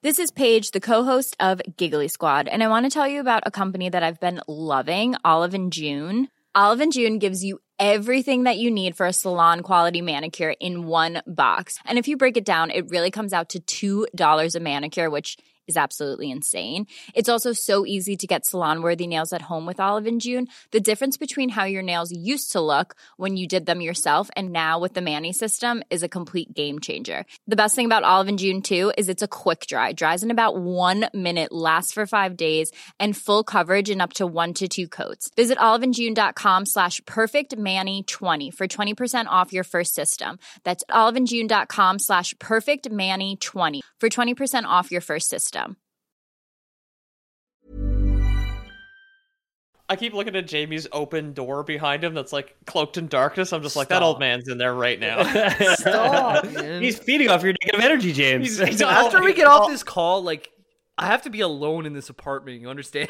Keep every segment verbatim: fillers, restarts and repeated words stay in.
This is Paige, the co-host of Giggly Squad, and I want to tell you about a company that I've been loving, Olive and June. Olive and June gives you everything that you need for a salon-quality manicure in one box. And if you break it down, it really comes out to two dollars a manicure, which is absolutely insane. It's also so easy to get salon-worthy nails at home with Olive and June. The difference between how your nails used to look when you did them yourself and now with the Mani system is a complete game changer. The best thing about Olive and June, too, is it's a quick dry. Dries in about one minute, lasts for five days, and full coverage in up to one to two coats. Visit oliveandjune.com slash perfectmani20 for twenty percent off your first system. That's oliveandjune.com slash perfectmani20 for twenty percent off your first system. I keep looking at Jamie's open door behind him that's like cloaked in darkness. I'm just like, Stop. that old man's in there right now. Stop, man. He's feeding off your negative energy, James. He's- he's After all- we get off this call, like, I have to be alone in this apartment, you understand?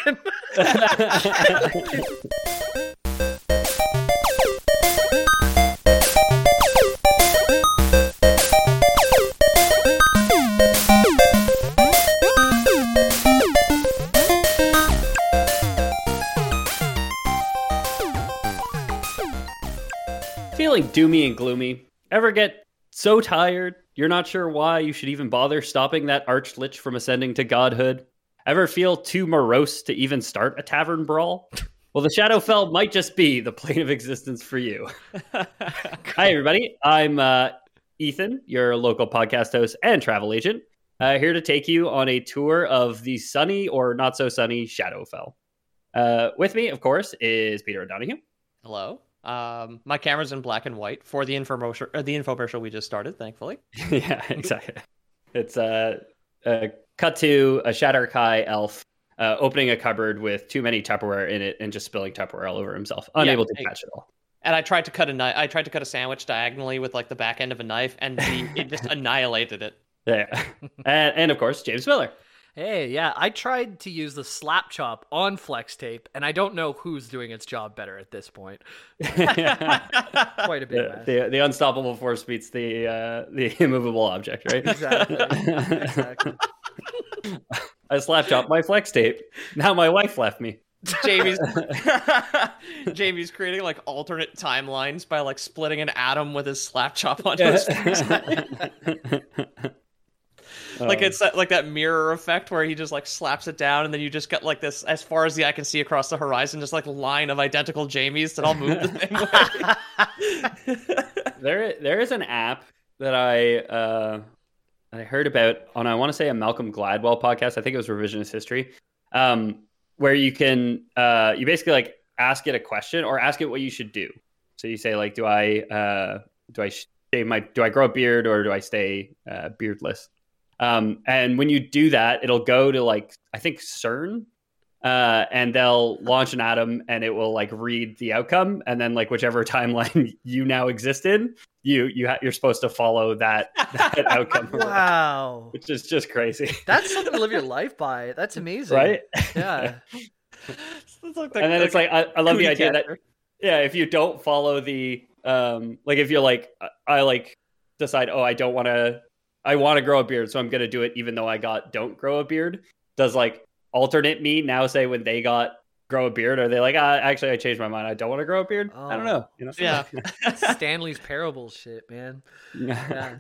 Feeling doomy and gloomy. Ever get so tired, you're not sure why you should even bother stopping that arch-lich from ascending to godhood? Ever feel too morose to even start a tavern brawl? Well, the Shadowfell might just be the plane of existence for you. Hi, everybody. I'm uh, Ethan, your local podcast host and travel agent, uh, here to take you on a tour of the sunny or not so sunny Shadowfell. Uh, with me, of course, is Peter O'Donoghue. Hello. Um, my camera's in black and white for the infomercial, uh, the infomercial we just started, thankfully. Yeah, exactly. It's uh, uh, cut to a Shatterkai elf uh, opening a cupboard with too many Tupperware in it and just spilling Tupperware all over himself, unable Yeah, to catch it all. And I tried to cut a knife. I tried to cut a sandwich diagonally with like the back end of a knife, and the, it just annihilated it. Yeah, and, and of course, James Miller. Hey, yeah, I tried to use the slap chop on flex tape, and I don't know who's doing its job better at this point. Quite a bit. The, the, the unstoppable force beats the uh, the immovable object, right? Exactly. exactly. I slapped up my flex tape. Now my wife left me. Jamie's Jamie's creating like alternate timelines by like splitting an atom with his slap chop onto his face. Like it's that, like that mirror effect where he just like slaps it down, and then you just get like this, as far as the eye can see across the horizon, just like line of identical Jamies that all move the same way. there, there is an app that I uh, I heard about on, I want to say, a Malcolm Gladwell podcast. I think it was Revisionist History, um, where you can uh, you basically like ask it a question or ask it what you should do. So you say like, do I uh, do I shave my do I grow a beard or do I stay uh, beardless? Um, and when you do that, it'll go to like, I think CERN, uh, and they'll launch an atom and it will like read the outcome. And then like whichever timeline you now exist in, you, you ha- you're supposed to follow that, that outcome. Wow. Which is just crazy. That's something to live your life by. That's amazing. Right? Yeah. Like the, And then it's like, I, I love the idea character. that, yeah, if you don't follow the, um, like if you're like, I, I like decide, oh, I don't want to, I want to grow a beard, so I'm going to do it even though I got don't grow a beard. Does like alternate me now say when they got grow a beard? Are they like, ah, actually, I changed my mind. I don't want to grow a beard? Oh. I don't know. You know? Yeah. Stanley's Parable shit, man. Yeah.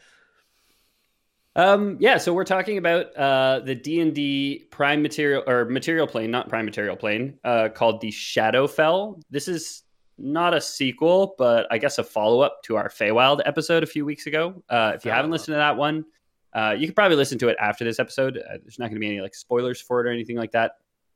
um, yeah, so we're talking about uh, the D and D prime material or material plane, not prime material plane, uh, called the Shadowfell. This is not a sequel, but I guess a follow-up to our Feywild episode a few weeks ago. Uh, if you Oh. haven't listened to that one, uh, you could probably listen to it after this episode. Uh, there's not going to be any like spoilers for it or anything like that.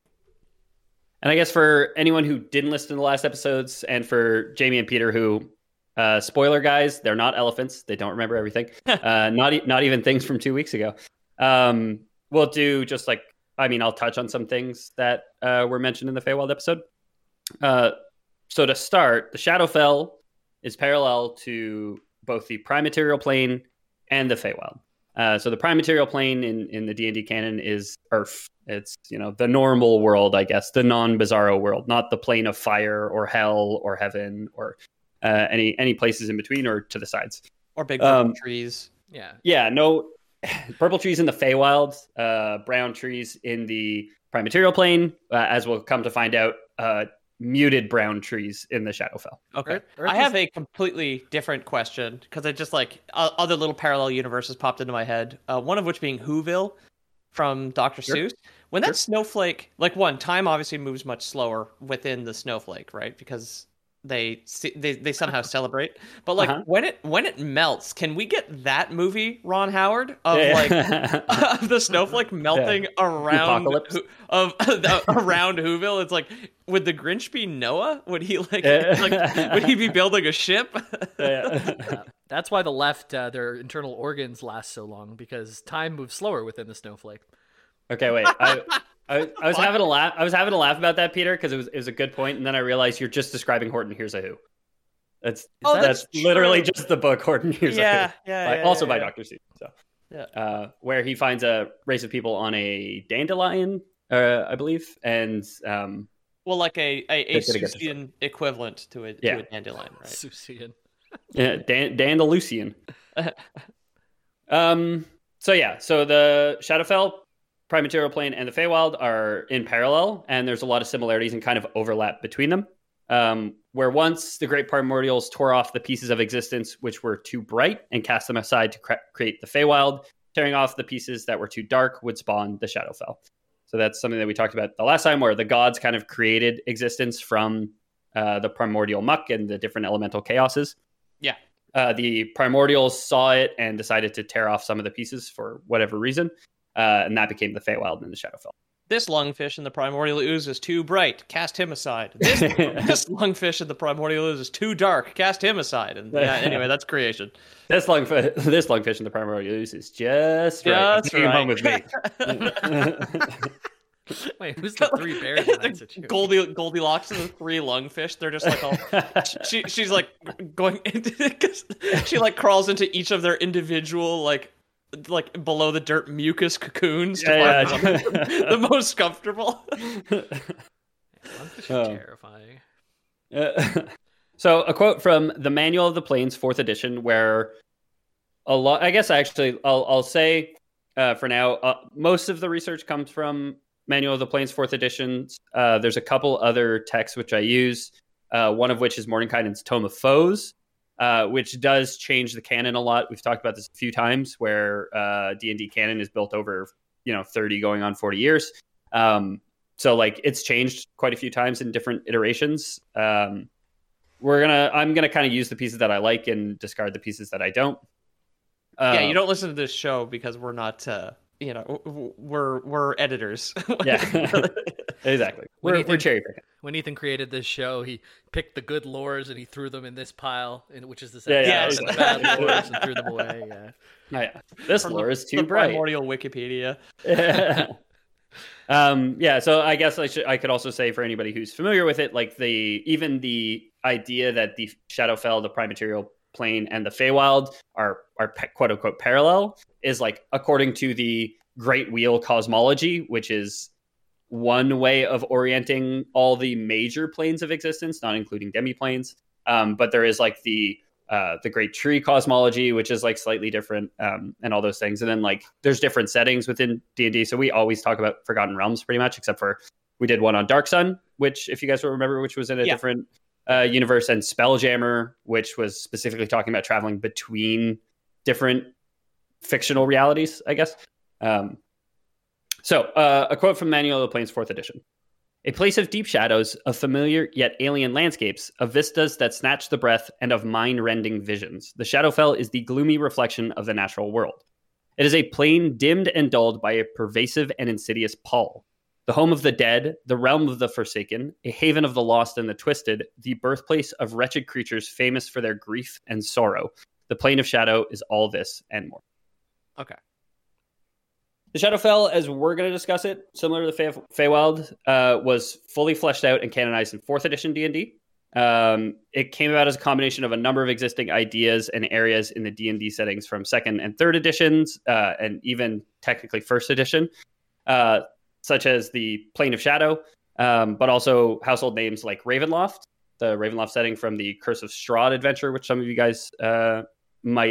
And I guess for anyone who didn't listen to the last episodes, and for Jamie and Peter, who uh, spoiler guys, they're not elephants. They don't remember everything. uh, not e- not even things from two weeks ago. Um, we'll do just like, I mean, I'll touch on some things that uh, were mentioned in the Feywild episode. Uh, So to start, the Shadowfell is parallel to both the Prime Material Plane and the Feywild. Uh, so the Prime Material Plane in, in the D and D canon is Earth. It's, you know, the normal world, I guess, the non-Bizarro world, not the plane of fire or hell or heaven or uh, any any places in between or to the sides. Or big Um, trees. Yeah. Yeah, no, purple trees in the Feywild, uh, brown trees in the Prime Material Plane, uh, as we'll come to find out, uh, muted brown trees in the Shadowfell. Okay. Earth- Earth I is- have a completely different question because I just like uh, other little parallel universes popped into my head. Uh, one of which being Whoville from Doctor Sure. Seuss. When that Sure. snowflake, like one, time obviously moves much slower within the snowflake, right? Because they se- they they somehow celebrate. But like Uh-huh. when it when it melts, can we get that movie, Ron Howard, of Yeah. like of the snowflake melting around Apocalypse. Who- of around Whoville? It's like, would the Grinch be Noah? Would he like, Yeah. like would he be building a ship? Yeah. Yeah. That's why the left, uh, their internal organs last so long, because time moves slower within the snowflake. Okay, wait. I, I, I was having a laugh. I was having a laugh about that, Peter, because it was it was a good point, and then I realized you're just describing Horton Hears a Who. That's Oh, that's, that's literally true. just the book Horton Hears Yeah, a Who. yeah, by- yeah, also yeah, by yeah. Doctor Seuss. So, Yeah. uh, where he finds a race of people on a dandelion, uh, I believe, and um, Well, like a a, a They did a good Seussian equivalent to a Yeah. to a dandelion, right? Susian. yeah, Dan- Dandalusian. um. So yeah. So the Shadowfell, Prime Material Plane, and the Feywild are in parallel, and there's a lot of similarities and kind of overlap between them. Um, where once the great primordials tore off the pieces of existence which were too bright and cast them aside to cre- create the Feywild, tearing off the pieces that were too dark would spawn the Shadowfell. So that's something that we talked about the last time, where the gods kind of created existence from uh, the primordial muck and the different elemental chaoses. Yeah. Uh, the primordials saw it and decided to tear off some of the pieces for whatever reason, uh, and that became the Feywild and the Shadowfell. This lungfish in the primordial ooze is too bright. Cast him aside. This, this lungfish in the primordial ooze is too dark. Cast him aside. And yeah, anyway, that's creation. This lungfish, this lungfish in the primordial ooze is just right. Just Bring him home right. with me. Wait, who's the three bears in that situation? Goldie, Goldilocks and the three lungfish. They're just like all. she she's like going into. Cause she like crawls into each of their individual like. like below the dirt mucus cocoons to Yeah, find yeah. the, the most comfortable. Lungfish are Oh. terrifying. Uh, so a quote from the Manual of the Plains, fourth edition, where a lot. I guess actually, I'll I'll say uh, for now, uh, most of the research comes from Manual of the Plains, fourth edition. Uh, there's a couple other texts which I use. Uh, one of which is Mordenkainen's Tome of Foes, uh, which does change the canon a lot. We've talked about this a few times, where uh, D and D canon is built over you know thirty going on forty years. Um, so like it's changed quite a few times in different iterations. Um, we're gonna I'm gonna kind of use the pieces that I like and discard the pieces that I don't. Uh, Yeah, you don't listen to this show because we're not, uh, you know, w- w- we're we're editors. Yeah, exactly. When We're, you we're think- cherry picking. When Ethan created this show, he picked the good lores and he threw them in this pile, in, which is the Yeah, second yeah, house, and the bad lores and threw them away. Yeah. Oh, yeah. This From lore the- is too the bright. primordial Wikipedia. um, yeah, so I guess I should I could also say for anybody who's familiar with it, like the even the idea that the Shadowfell, the Prime Material Plane, and the Feywild are are pe- quote unquote parallel is like according to the Great Wheel cosmology, which is one way of orienting all the major planes of existence, not including demiplanes. Um, but there is like the uh, the Great Tree cosmology, which is like slightly different, um, and all those things. And then like there's different settings within D and D. So we always talk about Forgotten Realms pretty much, except for we did one on Dark Sun, which if you guys will remember, which was in a Yeah. different uh, universe, and Spelljammer, which was specifically talking about traveling between different fictional realities, I guess. Um, so uh, a quote from Manual of the Plains, fourth edition. A place of deep shadows, of familiar yet alien landscapes, of vistas that snatch the breath, and of mind-rending visions. The Shadowfell is the gloomy reflection of the natural world. It is a plain dimmed and dulled by a pervasive and insidious pall. The home of the dead, the realm of the forsaken, a haven of the lost and the twisted, the birthplace of wretched creatures famous for their grief and sorrow. The Plane of Shadow is all this and more. Okay. The Shadowfell, as we're going to discuss it, similar to the Fey- Feywild, uh, was fully fleshed out and canonized in fourth edition D and D. Um, it came about as a combination of a number of existing ideas and areas in the D and D settings from second and third editions, uh, and even technically first edition, uh, such as the Plane of Shadow, um, but also household names like Ravenloft, the Ravenloft setting from the Curse of Strahd adventure, which some of you guys uh, might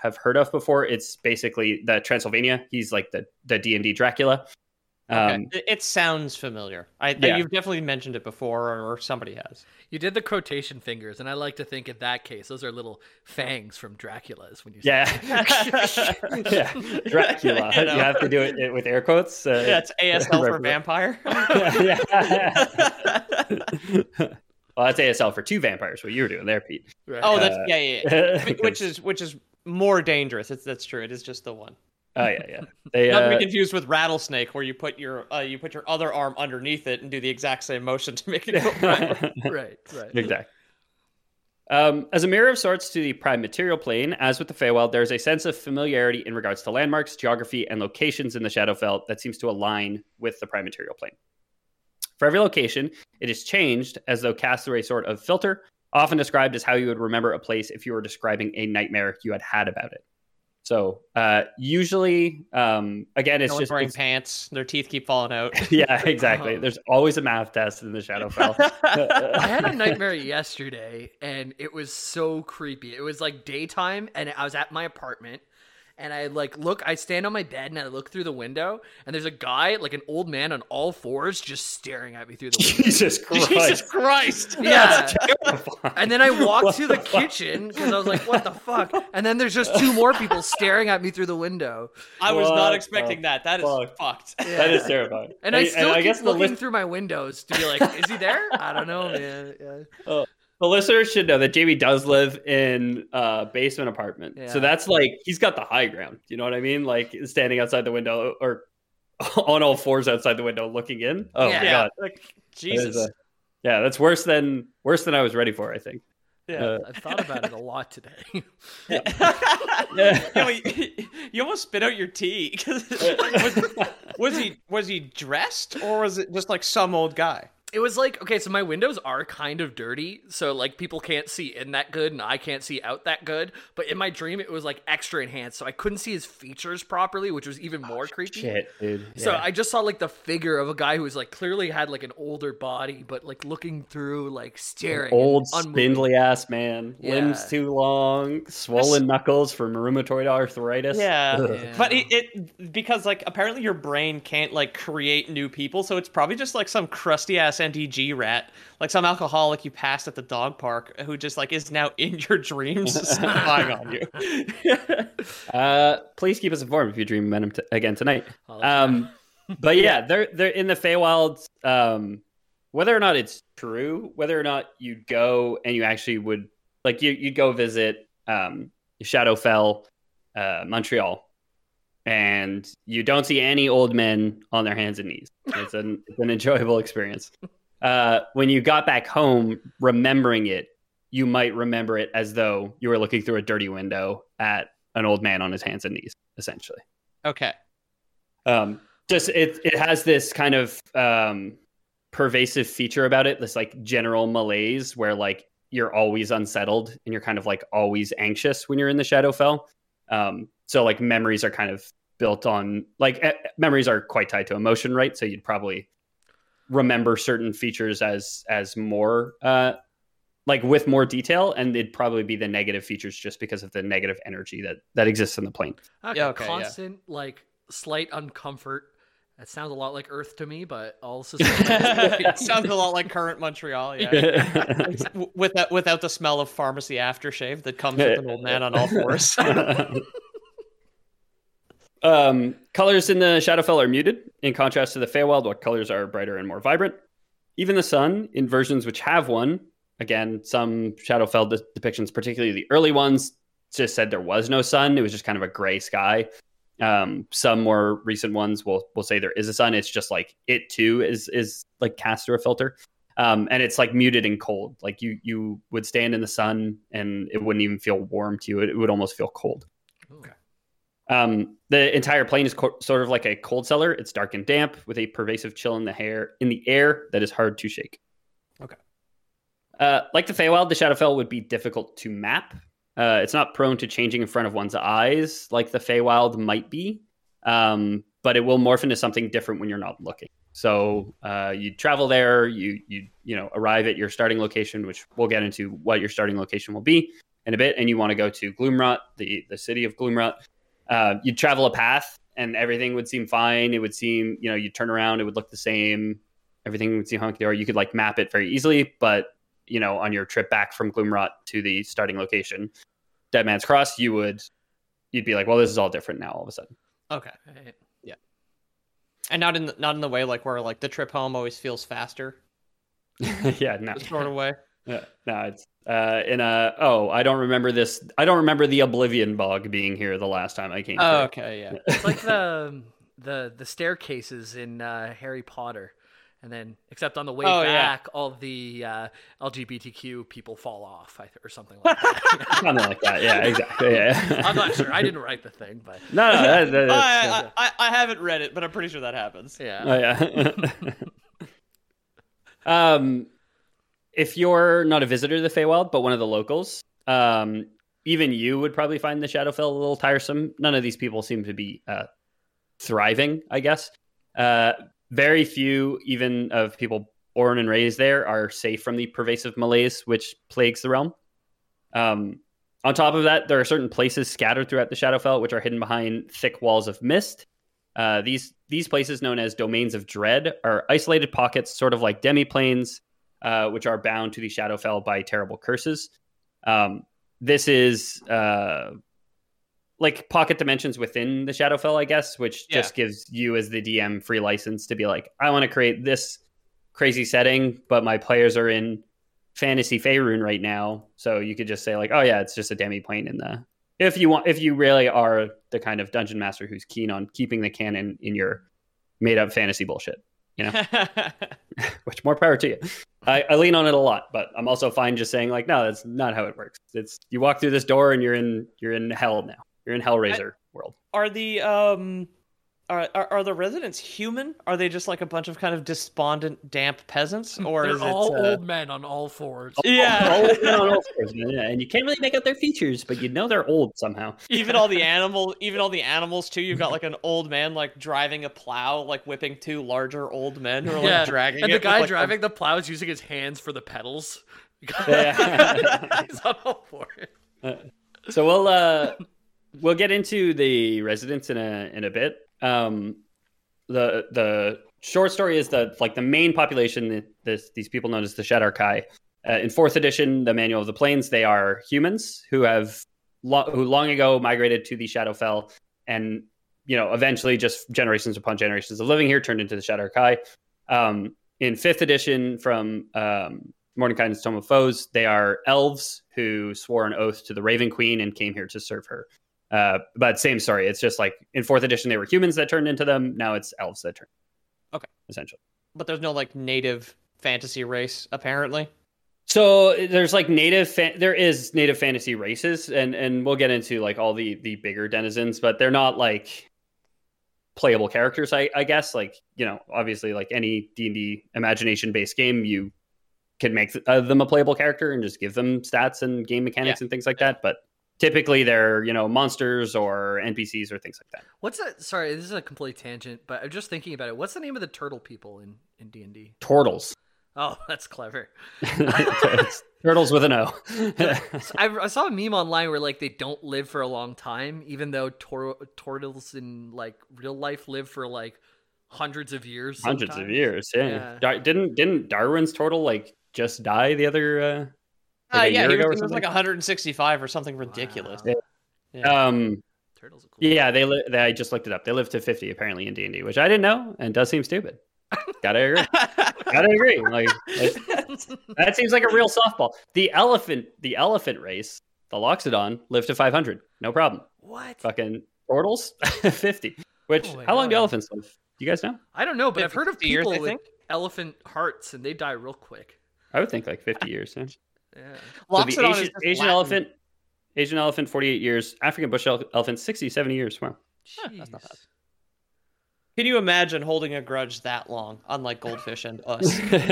have heard of before. It's basically the Transylvania. He's like the the D and D Dracula. Okay. Um, It, it sounds familiar. I Yeah. You've definitely mentioned it before, or, or somebody has. You did the quotation fingers, and I like to think in that case, those are little fangs from Dracula's when you say yeah, yeah, Dracula. You know. You have to do it with air quotes. Uh, Yeah, it's A S L for vampire. yeah. Well, that's A S L for two vampires. What you were doing there, Pete. Right. Oh, that's Uh, yeah, yeah, yeah. which is which is more dangerous. It's that's true. It is just the one. Oh yeah, yeah. They, Not to uh, be confused with rattlesnake, where you put your uh, you put your other arm underneath it and do the exact same motion to make it go right. right, right. Exactly. Um, as a mirror of sorts to the prime material plane, as with the Feywild, there is a sense of familiarity in regards to landmarks, geography, and locations in the Shadowfell that seems to align with the prime material plane. For every location, it is changed as though cast through a sort of filter, often described as how you would remember a place if you were describing a nightmare you had had about it. So uh, usually, um, again, it's No one's just wearing it's- pants. Their teeth keep falling out. yeah, exactly. There's always a math test in the Shadowfell. I had a nightmare yesterday, and it was so creepy. It was like daytime, and I was at my apartment, and I like look, I stand on my bed, and I look through the window, and there's a guy, like an old man on all fours, just staring at me through the window. Jesus Christ! Jesus Christ! Yeah. Terrifying. And then I walked What to the the fuck? kitchen because I was like, what the fuck? And then there's just two more people staring at me through the window. I was What not the expecting that. That is fuck? fucked. That is terrifying. And I still I keep guess the, looking list- through my windows to be like, is he there? I don't know, man. Yeah. the listeners should know that Jamie does live in a basement apartment. Yeah. So that's like, he's got the high ground. You know what I mean? Like standing outside the window or on all fours outside the window looking in. Oh Yeah. my Yeah, God. like That is Jesus. a- yeah, that's worse than worse than I was ready for, I think. Yeah. Uh, I've thought about it a lot today. You, know, you, you almost spit out your tea. 'Cause was, was he was he dressed, or was it just like some old guy? It was like, okay, so my windows are kind of dirty, so like people can't see in that good and I can't see out that good, but in my dream it was like extra enhanced, so I couldn't see his features properly, which was even more creepy. Shit, dude. So Yeah. I just saw like the figure of a guy who was like clearly had like an older body, but like looking through, like staring. Old, and unmoving. spindly ass man, Yeah. limbs too long, swollen knuckles from rheumatoid arthritis. Yeah. Ugh. Yeah. But it, it because like apparently your brain can't like create new people, so it's probably just like some crusty ass N D G rat, like some alcoholic you passed at the dog park who just like is now in your dreams spying on you. Uh, please keep us informed if you dream Venom t- again tonight. I'll let you know. Um, but yeah, they're they're in the Feywild. Um, whether or not it's true, whether or not you'd go and you actually would like you you'd go visit um, Shadowfell, uh, Montreal, and you don't see any old men on their hands and knees. It's an it's an enjoyable experience. Uh, when you got back home, remembering it, you might remember it as though you were looking through a dirty window at an old man on his hands and knees, essentially. Okay. Um, just it it has this kind of um, pervasive feature about it, this like general malaise where like you're always unsettled and you're kind of like always anxious when you're in the Shadowfell. Um, so like memories are kind of built on like eh, memories are quite tied to emotion, right? So you'd probably remember certain features as as more uh, like with more detail, and it'd probably be the negative features just because of the negative energy that that exists in the plane. Okay, Yeah, okay, yeah. constant, like slight uncomfort. That sounds a lot like Earth to me, but also Sounds a lot like current Montreal, yeah. without without the smell of pharmacy aftershave that comes with an old man on all fours. Um, colors in the Shadowfell are muted. In contrast to the Feywild, where colors are brighter and more vibrant. Even the sun, in versions which have one, again, some Shadowfell de- depictions, particularly the early ones, just said there was no sun. It was just kind of a gray sky. Um, some more recent ones will will say there is a sun. It's just like it too is is like cast through a filter. Um, and it's like muted and cold. Like you you would stand in the sun and it wouldn't even feel warm to you. It, it would almost feel cold. Okay. Um, the entire plane is co- sort of like a cold cellar. It's dark and damp with a pervasive chill in the hair in the air that is hard to shake. Okay. Uh, like the Feywild, the Shadowfell would be difficult to map. Uh, it's not prone to changing in front of one's eyes like the Feywild might be, um, but it will morph into something different when you're not looking. So uh, you travel there, you you you know arrive at your starting location, which we'll get into what your starting location will be. in a bit, and you want to go to Gloomrot, the the city of Gloomrot, uh, you'd travel a path, and everything would seem fine. It would seem, you know, you'd turn around, it would look the same. Everything would seem hunky-dory. You could like map it very easily, but you know, on your trip back from Gloomrot to the starting location, Dead Man's Cross, you would you'd be like, well, this is all different now all of a sudden. Okay. Right. Yeah. And not in the, not in the way like where like the trip home always feels faster. Yeah, no. Sort of way. Yeah, no, it's uh, in a. Oh, I don't remember this. I don't remember the Oblivion Bog being here the last time I came. Oh, through. okay, yeah. It's like the the the staircases in uh, Harry Potter, and then except on the way Oh, yeah. back, all the uh, L G B T Q people fall off, I th- or something like that. Something like that. Yeah, exactly. Yeah. I'm not sure. I didn't write the thing, but No, no, that, that, that's, I, I, I, I haven't read it, but I'm pretty sure that happens. yeah. oh, yeah. um, if you're not a visitor to the Feywild, but one of the locals, um, even you would probably find the Shadowfell a little tiresome. None of these people seem to be uh, thriving, I guess. Uh, very few, even of people born and raised there, are safe from the pervasive malaise which plagues the realm. Um, on top of that, there are certain places scattered throughout the Shadowfell which are hidden behind thick walls of mist. Uh, these these places, known as Domains of Dread, are isolated pockets, sort of like demiplanes, uh, which are bound to the Shadowfell by terrible curses. Um, this is uh, like pocket dimensions within the Shadowfell, I guess, which Yeah. just gives you as the D M free license to be like, I want to create this crazy setting, but my players are in fantasy Faerun right now. So you could just say like, oh yeah, it's just a demiplane in the... If you want, if you really are the kind of dungeon master who's keen on keeping the canon in your made up fantasy bullshit, you know, which more power to you. I, I lean on it a lot, but I'm also fine just saying like, no, that's not how it works. It's you walk through this door and you're in you're in hell now. You're in Hellraiser world. Are the um are, are are the residents human? Are they just like a bunch of kind of despondent, damp peasants, or They're is all it? Uh... old men on all fours. Yeah, Old men on all fours, yeah, and you can't really make out their features, but you know they're old somehow. even all the animal, even all the animals too. You've got like an old man like driving a plow, like whipping two larger old men who are like Yeah, dragging and it the with, guy like, driving the plow is using his hands for the pedals. Yeah. He's on all fours. So we'll uh, we'll get into the residents in a in a bit. Um, the the short story is that like the main population, this these people known as the Shadarkai. Uh, in fourth edition, the Manual of the Plains, they are humans who have lo- who long ago migrated to the Shadowfell, and you know eventually just generations upon generations of living here turned into the Shadarkai. Um, in fifth edition, from um, Mordenkainen's Tome of Foes, they are elves who swore an oath to the Raven Queen and came here to serve her. Uh, but same story. It's just like in fourth edition, they were humans that turned into them. Now it's elves that turn. Okay. Essentially. But there's no like native fantasy race apparently. So there's like native, fa- there is native fantasy races, and, and we'll get into like all the, the bigger denizens, but they're not like playable characters, I, I guess. Like, you know, obviously like any D and D imagination based game, you can make th- uh, them a playable character and just give them stats and game mechanics Yeah. and things like that. But typically they're, you know, monsters or N P Cs or things like that. What's that? Sorry, this is a complete tangent, but I'm just thinking about it. What's the name of the turtle people in in D and D? Turtles. Oh, that's clever. It's turtles with an O. So I, I saw a meme online where like they don't live for a long time, even though tor- turtles in like real life live for like hundreds of years. Hundreds of sometimes. years, yeah. Yeah. Dar- didn't didn't Darwin's turtle like just die the other uh, like Uh, a yeah, year he ago was, or he was something? like one hundred sixty-five or something ridiculous. Wow. Yeah. Um, Turtles are cool. yeah, they, li- they I just looked it up. They live to fifty apparently in D and D, which I didn't know and does seem stupid. Gotta agree. Gotta agree. Like, like that seems like a real softball. The elephant, the elephant race, the Loxodon, live to five hundred, no problem. What? Fucking turtles, fifty. Which Oh my how long do God. elephants live? Do you guys know? I don't know, but I've heard of fifty years, people I with think. elephant hearts and they die real quick. I would think like fifty years. Yeah. Yeah. So the Loxodon is Asian, just Asian Latin. elephant, Asian elephant, forty-eight years. African bush ele- elephant, sixty, seventy years. Wow. that's not Jeez. bad. Can you imagine holding a grudge that long, unlike goldfish and us?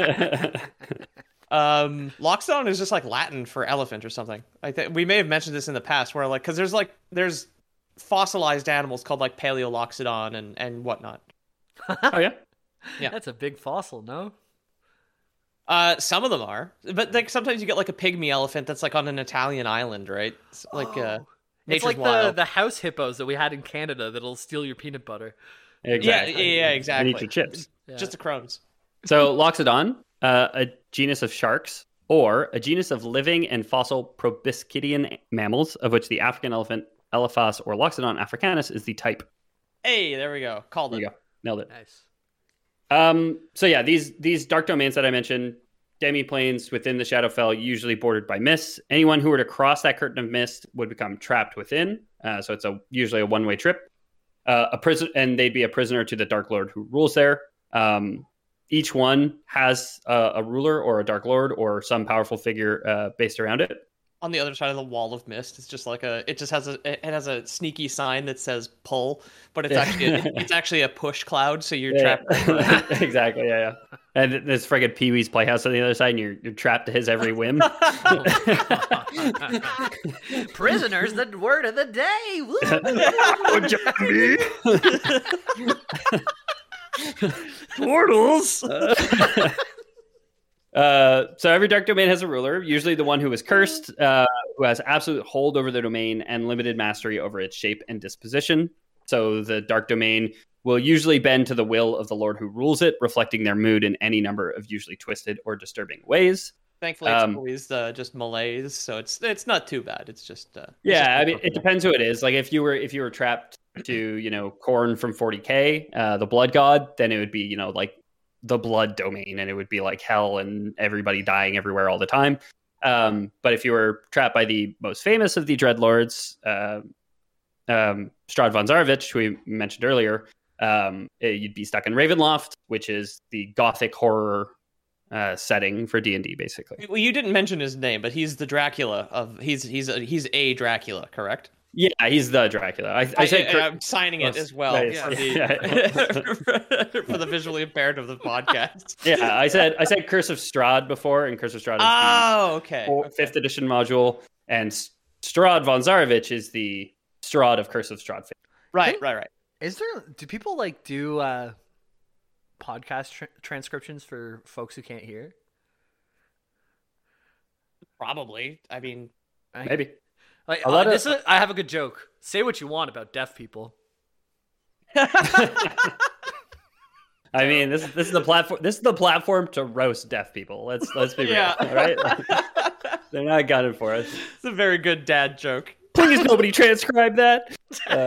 Um, Loxodon is just like Latin for elephant or something. I think we may have mentioned this in the past, where like, because there's like there's fossilized animals called like Paleoloxodon and and whatnot. Oh yeah. Yeah. That's a big fossil, no? Uh, some of them are, but like sometimes you get like a pygmy elephant that's like on an Italian island, right? It's like uh, Oh. It's nature's like the, wild. the house hippos that we had in Canada that'll steal your peanut butter. Exactly. Yeah, yeah, yeah, And exactly. eat your chips. Yeah. Just the crumbs. So Loxodon, uh, a genus of sharks, or a genus of living and fossil proboscidean mammals, of which the African elephant, Elephas or Loxodon africanus, is the type. Hey, there we go. Called There it. you go. Nailed it. Nice. Um, so yeah, these these dark domains that I mentioned, demi-planes within the Shadowfell, usually bordered by mist. Anyone who were to cross that curtain of mist would become trapped within. Uh, so it's a usually a one-way trip. Uh, a prison, and they'd be a prisoner to the Dark Lord who rules there. Um, each one has a, a ruler or a Dark Lord or some powerful figure uh, based around it. On the other side of the wall of mist, it's just like a. It just has a. It has a sneaky sign that says "pull," but it's Yeah. actually a, it's actually a push cloud, so you're Yeah. trapped. Exactly. Yeah, yeah. And there's friggin' Pee Wee's Playhouse on the other side, and you're you're trapped to his every whim. Prisoners, the word of the day. Woo! Portals. Uh, so every dark domain has a ruler, usually the one who is cursed, uh, who has absolute hold over the domain and limited mastery over its shape and disposition. So the dark domain will usually bend to the will of the lord who rules it, reflecting their mood in any number of usually twisted or disturbing ways. Thankfully, it's Um, always uh, just malaise, so it's it's not too bad. It's just uh, it's Yeah, just I mean, it uncomfortable. depends who it is. Like if you were if you were trapped to you know Korn from forty K, uh, the Blood God, then it would be you know like the blood domain, and it would be like hell and everybody dying everywhere all the time. Um, but if you were trapped by the most famous of the Dreadlords, uh, um, Strahd von Zarovich, who we mentioned earlier, um, eh, you'd be stuck in Ravenloft, which is the gothic horror uh, setting for D and D, basically. Well, you didn't mention his name, but he's the Dracula of he's he's a, he's a Dracula, correct? Yeah, he's the Dracula. I, I said I, am signing it as well Nice. for, Yeah. the, for the visually impaired of the podcast. Yeah, I said I said Curse of Strahd before, and Curse of Strahd is Oh, okay. the four- okay. fifth edition module, and S- Strahd von Zarovich is the Strahd of Curse of Strahd. Right, right, right. Is there? Do people like do uh, podcast tra- transcriptions for folks who can't hear? Probably. I mean, I- Maybe. Like, A lot uh, of- this is, I have a good joke. Say what you want about deaf people. I mean, this this is the platform. This is the platform to roast deaf people. Let's let's be real, Yeah. all right? They're not gunning for us. it's a very good dad joke. Please, nobody transcribe that. Uh,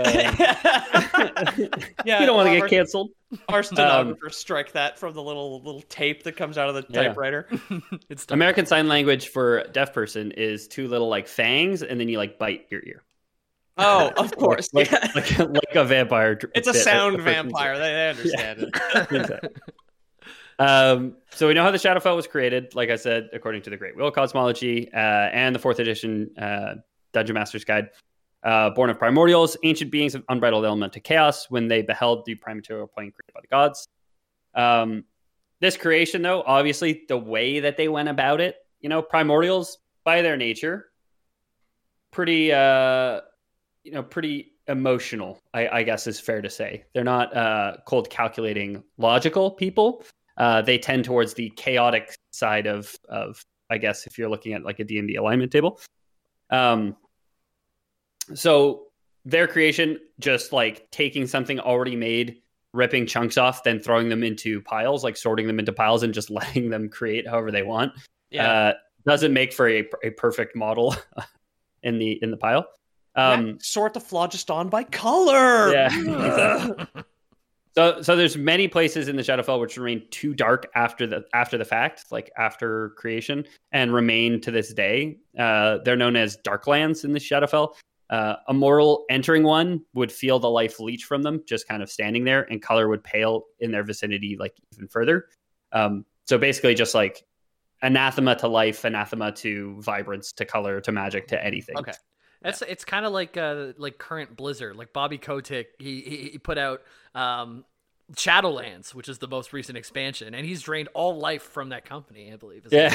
Yeah, you don't want to our- get canceled. Our stenographer strike that from the little little tape that comes out of the Yeah. typewriter. It's done. American Sign Language for a deaf person is two little like fangs, and then you like bite your ear. Oh, of course. like, yeah. like, like a vampire. dr- It's a bit sound a person's vampire. ear. They, they understand it. Exactly. Um, so we know how the Shadowfell was created, like I said, according to the Great Wheel cosmology uh, and the fourth edition uh, Dungeon Master's Guide. Uh, born of primordials, ancient beings of unbridled element to chaos when they beheld the primaterial plane created by the gods. Um, this creation, though, obviously the way that they went about it, you know, primordials by their nature, pretty, uh, you know, pretty emotional, I, I guess is fair to say. They're not uh, cold, calculating, logical people. Uh, they tend towards the chaotic side of, of, I guess, if you're looking at like a D and D alignment table. Um, so their creation, just like taking something already made, ripping chunks off, then throwing them into piles, like sorting them into piles and just letting them create however they want, Yeah. uh, doesn't make for a, a perfect model in the in the pile. Um, Yeah, sort the phlogiston by color. Yeah. So, so there's many places in the Shadowfell which remain too dark after the after the fact, like after creation, and remain to this day. Uh, they're known as Darklands in the Shadowfell. Uh, a mortal entering one would feel the life leech from them, just kind of standing there, and color would pale in their vicinity, like even further. Um, so basically, just like anathema to life, anathema to vibrance, to color, to magic, to anything. Okay. It's it's kind of like uh like current Blizzard, like Bobby Kotick. He he, he put out um, Shadowlands, which is the most recent expansion, and he's drained all life from that company. I believe. Yeah.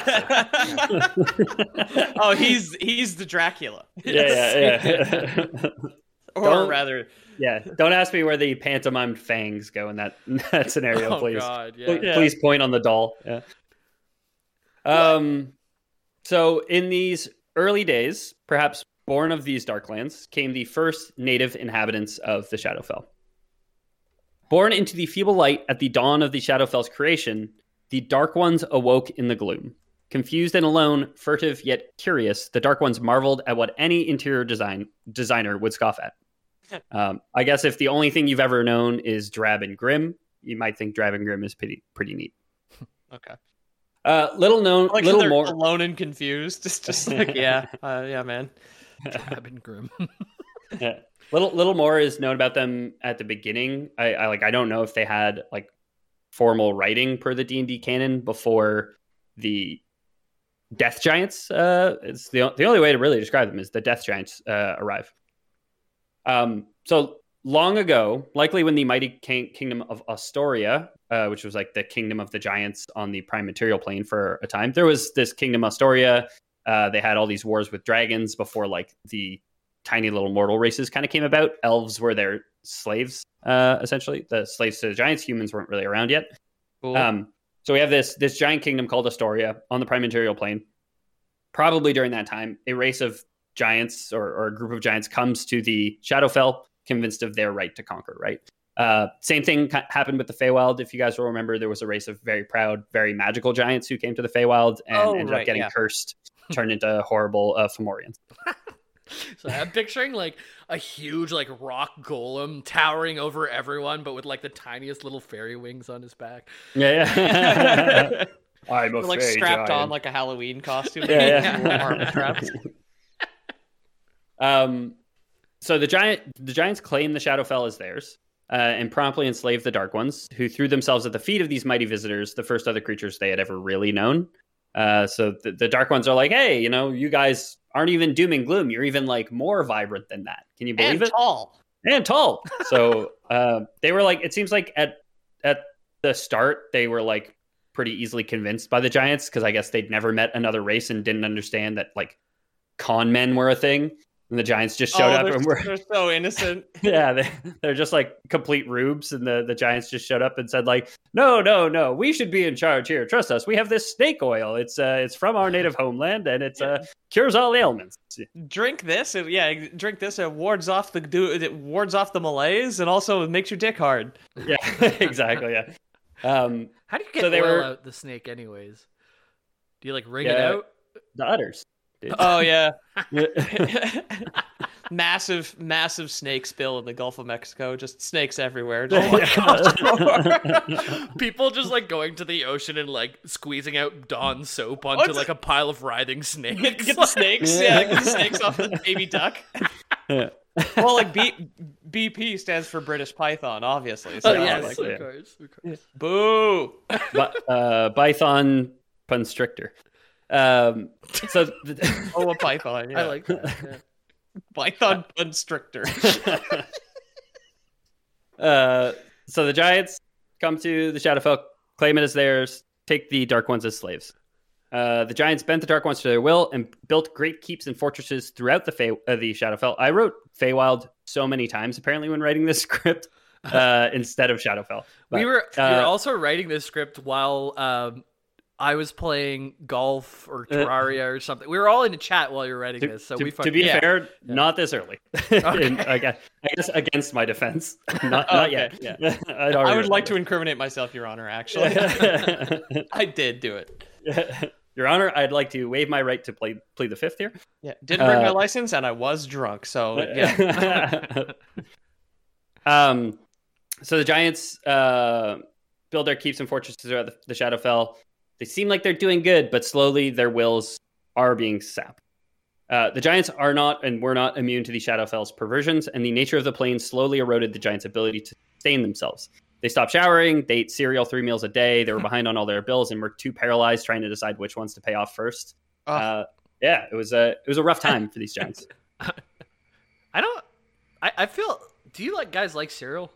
Oh, he's he's the Dracula. yeah, yeah, yeah. Or Don't- rather, Yeah, don't ask me where the pantomimed fangs go in that in that scenario, Oh please. God, yeah. Please, Yeah. please point on the doll. Yeah. Um, so in these early days, perhaps born of these Darklands, came the first native inhabitants of the Shadowfell. Born into the feeble light at the dawn of the Shadowfell's creation, the Dark Ones awoke in the gloom. Confused and alone, furtive yet curious, the Dark Ones marveled at what any interior design designer would scoff at. Um, I guess if the only thing you've ever known is drab and grim, you might think drab and grim is pretty pretty neat. Okay. Uh, little known, Like little they're more alone and confused. It's just like, yeah, uh, yeah, man. Drab and grim. yeah. Little little more is known about them at the beginning. I, I like I don't know if they had like formal writing per the D and D canon before the Death Giants. Uh, it's the the only way to really describe them is the Death Giants uh, arrive. Um, so long ago, likely when the mighty king, kingdom of Astoria, uh, which was like the kingdom of the giants on the prime material plane for a time, there was this kingdom Astoria. Uh, they had all these wars with dragons before like the tiny little mortal races kind of came about. Elves were their slaves, uh, essentially. The slaves to the giants. Humans weren't really around yet. Cool. Um, so we have this this giant kingdom called Astoria on the prime material plane. Probably during that time, a race of giants or, or a group of giants comes to the Shadowfell, convinced of their right to conquer, right? Uh, same thing ca- happened with the Feywild. If you guys will remember, there was a race of very proud, very magical giants who came to the Feywild and Oh, ended right, up getting yeah. cursed, turned into horrible uh, Fomorians. So I'm picturing like a huge like rock golem towering over everyone, but with like the tiniest little fairy wings on his back. Yeah, yeah. I'm a They're, like fey strapped giant. on like a Halloween costume. Yeah, yeah. Little armor straps. Um, so the giant, the giants claim the Shadowfell as theirs, uh, and promptly enslave the Dark Ones, who threw themselves at the feet of these mighty visitors, the first other creatures they had ever really known. Uh, so the, the Dark Ones are like, hey, you know, you guys aren't even doom and gloom. You're even like more vibrant than that. Can you believe And it? tall. And tall. So uh, they were like, it seems like at at the start they were like pretty easily convinced by the giants because I guess they'd never met another race and didn't understand that like con men were a thing. And the giants just showed oh, up they're, and were they're so innocent. yeah, they, they're just like complete rubes. And the, the giants just showed up and said like, no, no, no, we should be in charge here. Trust us. We have this snake oil. It's uh, it's from our native homeland and it's uh, cures all ailments. Drink this, and, yeah. Drink this. It wards off the do. It wards off the malaise, and also makes your dick hard. Yeah, exactly. Yeah. Um, How do you get So they oil were- out the snake anyways? Do you like wring Yeah. it out? the udders. dude. Oh yeah. massive, massive snake spill in the Gulf of Mexico. Just snakes everywhere. Just People just like going to the ocean and like squeezing out Dawn soap onto What's- like a pile of writhing snakes. get, get the snakes. Yeah, get the snakes off the baby duck. Yeah. Well, like B- BP stands for British Python, obviously. So Oh yes, like, of yeah. course, of course. boo. But, uh, Python constrictor. Um, so the, Oh, a python. Yeah. I like that. Yeah. Python constrictor. uh, so the giants come to the Shadowfell, claim it as theirs, take the Dark Ones as slaves. Uh, the giants bent the Dark Ones to their will and built great keeps and fortresses throughout the Fey- uh, the Shadowfell. I wrote Feywild so many times, apparently, when writing this script uh, instead of Shadowfell. we But, were we were uh, also writing this script while um, I was playing golf or Terraria or something. We were all in a chat while you were writing to, this, so to- we to fucking be yeah. fair, not this early. In- I, guess, I guess against my defense, not, Oh, not okay. yet. Yeah. I'd I already would like to written incriminate myself, Your Honor, actually. this. I did do it. Your Honor, I'd like to waive my right to play, plead the fifth here. Yeah, didn't bring my Uh, license, and I was drunk, so yeah. um, so the giants uh, build their keeps and fortresses throughout the, the Shadowfell. They seem like they're doing good, but slowly their wills are being sapped. Uh, the giants are not and were not immune to the Shadowfell's perversions, and the nature of the plane slowly eroded the giants' ability to sustain themselves. They stopped showering, they ate cereal three meals a day, they were behind on all their bills, and were too paralyzed trying to decide which ones to pay off first. Oh. Uh, yeah, it was a it was a rough time for these giants. I don't. I, I feel. Do you like guys like cereal?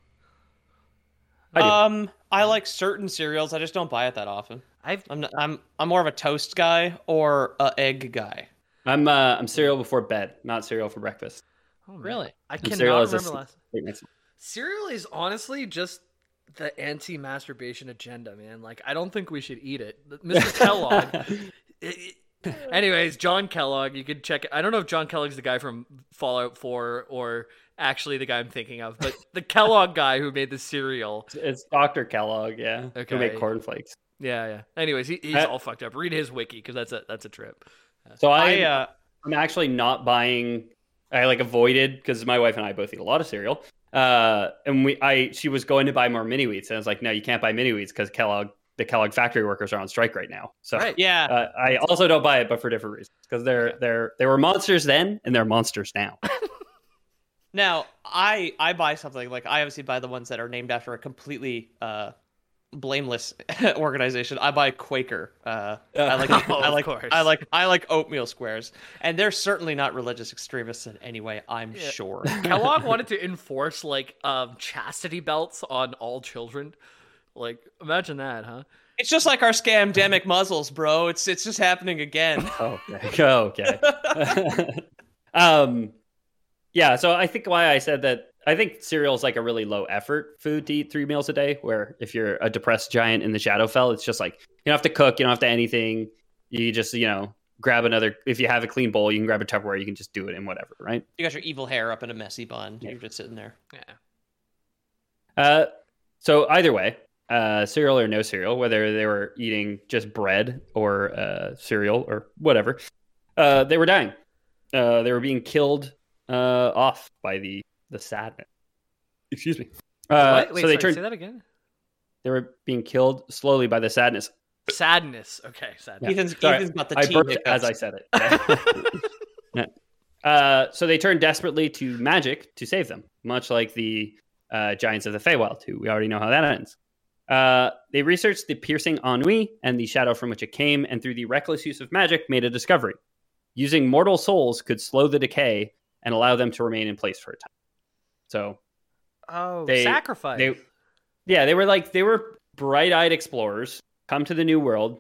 I do. Um, I like certain cereals. I just don't buy it that often. I've I'm not, I'm I'm more of a toast guy or a egg guy. I'm uh, I'm cereal before bed, not cereal for breakfast. oh, man. Really? I And cannot cereal is a remember s- last. Wait, it's- Cereal is honestly just the anti-masturbation agenda, man. Like, I don't think we should eat it. Mister Kellogg. it, it, anyways, John Kellogg, you could check it. I don't know if John Kellogg's the guy from Fallout four or actually the guy I'm thinking of, but the Kellogg guy who made the cereal. It's Doctor Kellogg, yeah. Okay. Who made cornflakes. Yeah, yeah. Anyways, he, he's I, all fucked up. Read his wiki because that's a that's a trip. So I, I uh, I'm actually not buying. I like avoided because my wife and I both eat a lot of cereal. Uh, and we, I, she was going to buy more mini wheats, and I was like, no, you can't buy mini wheats because Kellogg, the Kellogg factory workers are on strike right now. So Right. yeah. uh, I also don't buy it, but for different reasons because they're Okay. they're they were monsters then, and they're monsters now. Now, I I buy something like I obviously buy the ones that are named after a completely uh, blameless organization. I buy Quaker. Uh, I like Oh, I of like course. I like I like oatmeal squares, and they're certainly not religious extremists in any way. I'm Yeah. sure. Kellogg wanted to enforce like um chastity belts on all children. Like, imagine that, huh? It's just like our scamdemic muzzles, bro. It's it's just happening again. Okay. Okay. um, yeah. So I think why I said that, I think cereal is like a really low effort food to eat three meals a day. Where if you're a depressed giant in the Shadowfell, it's just like you don't have to cook, you don't have to anything. You just you know grab another. If you have a clean bowl, you can grab a Tupperware. You can just do it in whatever, right? You got your evil hair up in a messy bun. Yeah. You're just sitting there. Yeah. Uh, so either way, uh, cereal or no cereal, whether they were eating just bread or uh, cereal or whatever, uh, they were dying. Uh, they were being killed uh, off by the the sadness. Excuse me. Uh, Wait, wait, so they sorry, turned. say that again. They were being killed slowly by the sadness. Sadness. Okay, sadness. Yeah. Ethan's, Sorry, Ethan's got the I tea burped hiccups. as I said it. Yeah. Uh, so they turned desperately to magic to save them, much like the uh, Giants of the Feywild, who we already know how that ends. Uh, they researched the piercing ennui and the shadow from which it came, and through the reckless use of magic, made a discovery. Using mortal souls could slow the decay and allow them to remain in place for a time. So, Oh, They- sacrifice. they, yeah, they were like they were bright-eyed explorers, come to the new world,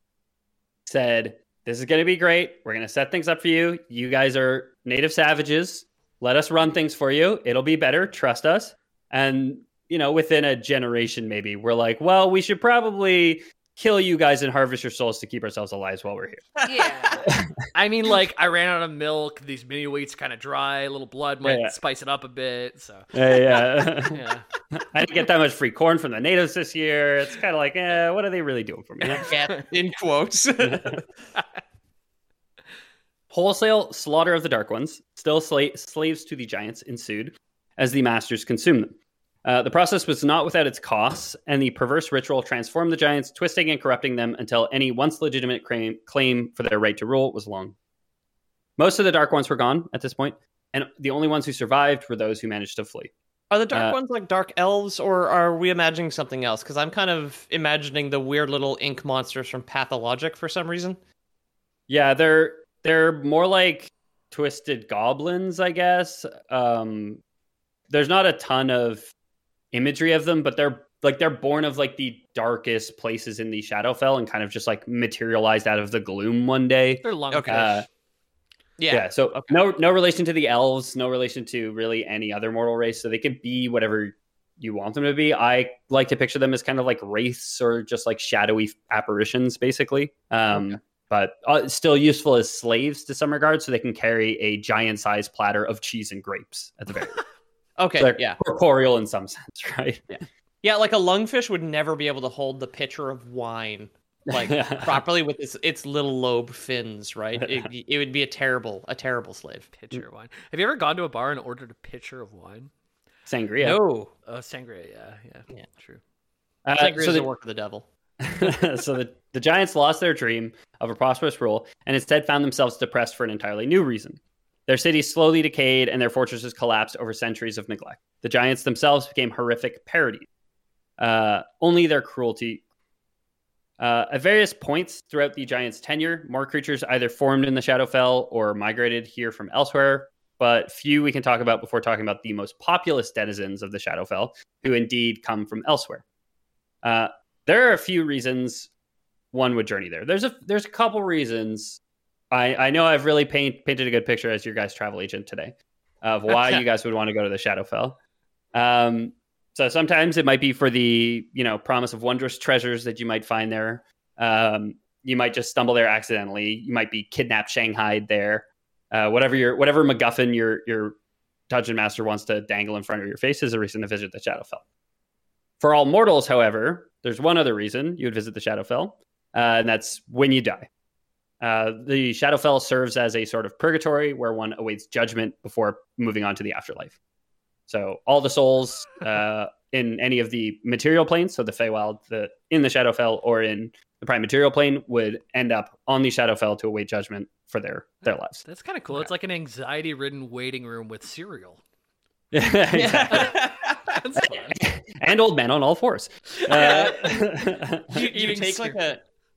said, "This is going to be great. We're going to set things up for you. You guys are native savages. Let us run things for you. It'll be better. Trust us." And you know, within a generation, maybe we're like, "Well, we should probably kill you guys and harvest your souls to keep ourselves alive while we're here." Yeah. I mean, like, I ran out of milk. These mini wheats kind of dry. A little blood might Yeah. spice it up a bit. So, Yeah, yeah. yeah. I didn't get that much free corn from the natives this year. It's kind of like, eh, what are they really doing for me? Yeah, in quotes. Wholesale slaughter of the Dark Ones, still sla- slaves to the giants, ensued as the masters consumed them. Uh, the process was not without its costs, and the perverse ritual transformed the giants, twisting and corrupting them until any once legitimate claim, claim for their right to rule was long. Most of the Dark Ones were gone at this point, and the only ones who survived were those who managed to flee. Are the dark Uh, ones like dark elves, or are we imagining something else? Because I'm kind of imagining the weird little ink monsters from Pathologic for some reason. Yeah, they're they're more like twisted goblins, I guess. Um, there's not a ton of imagery of them, but they're like they're born of like the darkest places in the Shadowfell and kind of just like materialized out of the gloom one day. They're lungfish. Okay. Uh, Yeah. Yeah, so no no relation to the elves, no relation to really any other mortal race. So they could be whatever you want them to be. I like to picture them as kind of like wraiths or just like shadowy apparitions, basically. Um, Okay. But uh, still useful as slaves to some regard, so they can carry a giant-sized platter of cheese and grapes at the very least. Okay. So they're yeah. corporeal in some sense, right? Yeah. Like a lungfish would never be able to hold the pitcher of wine like properly with its its little lobe fins, right? It, it would be a terrible a terrible slave. Pitcher of wine. Have you ever gone to a bar and ordered a pitcher of wine? Sangria. No. Oh, sangria. Yeah, yeah, Yeah. true. Uh, Sangria so is the, the work of the devil. so the, the giants lost their dream of a prosperous rule and instead found themselves depressed for an entirely new reason. Their cities slowly decayed and their fortresses collapsed over centuries of neglect. The giants themselves became horrific parodies. Uh, only their cruelty. Uh, at various points throughout the giants' tenure, more creatures either formed in the Shadowfell or migrated here from elsewhere, but few we can talk about before talking about the most populous denizens of the Shadowfell, who indeed come from elsewhere. Uh, there are a few reasons one would journey there. There's a there's a couple reasons. I, I know I've really paint, painted a good picture as your guys' travel agent today of why you guys would want to go to the Shadowfell. Um, So sometimes it might be for the, you know, promise of wondrous treasures that you might find there. Um, you might just stumble there accidentally. You might be kidnapped, shanghaied there. Uh, whatever your whatever MacGuffin your your dungeon master wants to dangle in front of your face is a reason to visit the Shadowfell. For all mortals, however, there's one other reason you would visit the Shadowfell, uh, and that's when you die. Uh, the Shadowfell serves as a sort of purgatory where one awaits judgment before moving on to the afterlife. So all the souls uh, in any of the material planes, so the Feywild, the in the Shadowfell or in the Prime Material Plane, would end up on the Shadowfell to await judgment for their, their lives. That's kind of cool. Yeah. It's like an anxiety-ridden waiting room with cereal. Exactly. That's fun. And old men on all fours. Uh, Do you, do you Eating take like cereal. a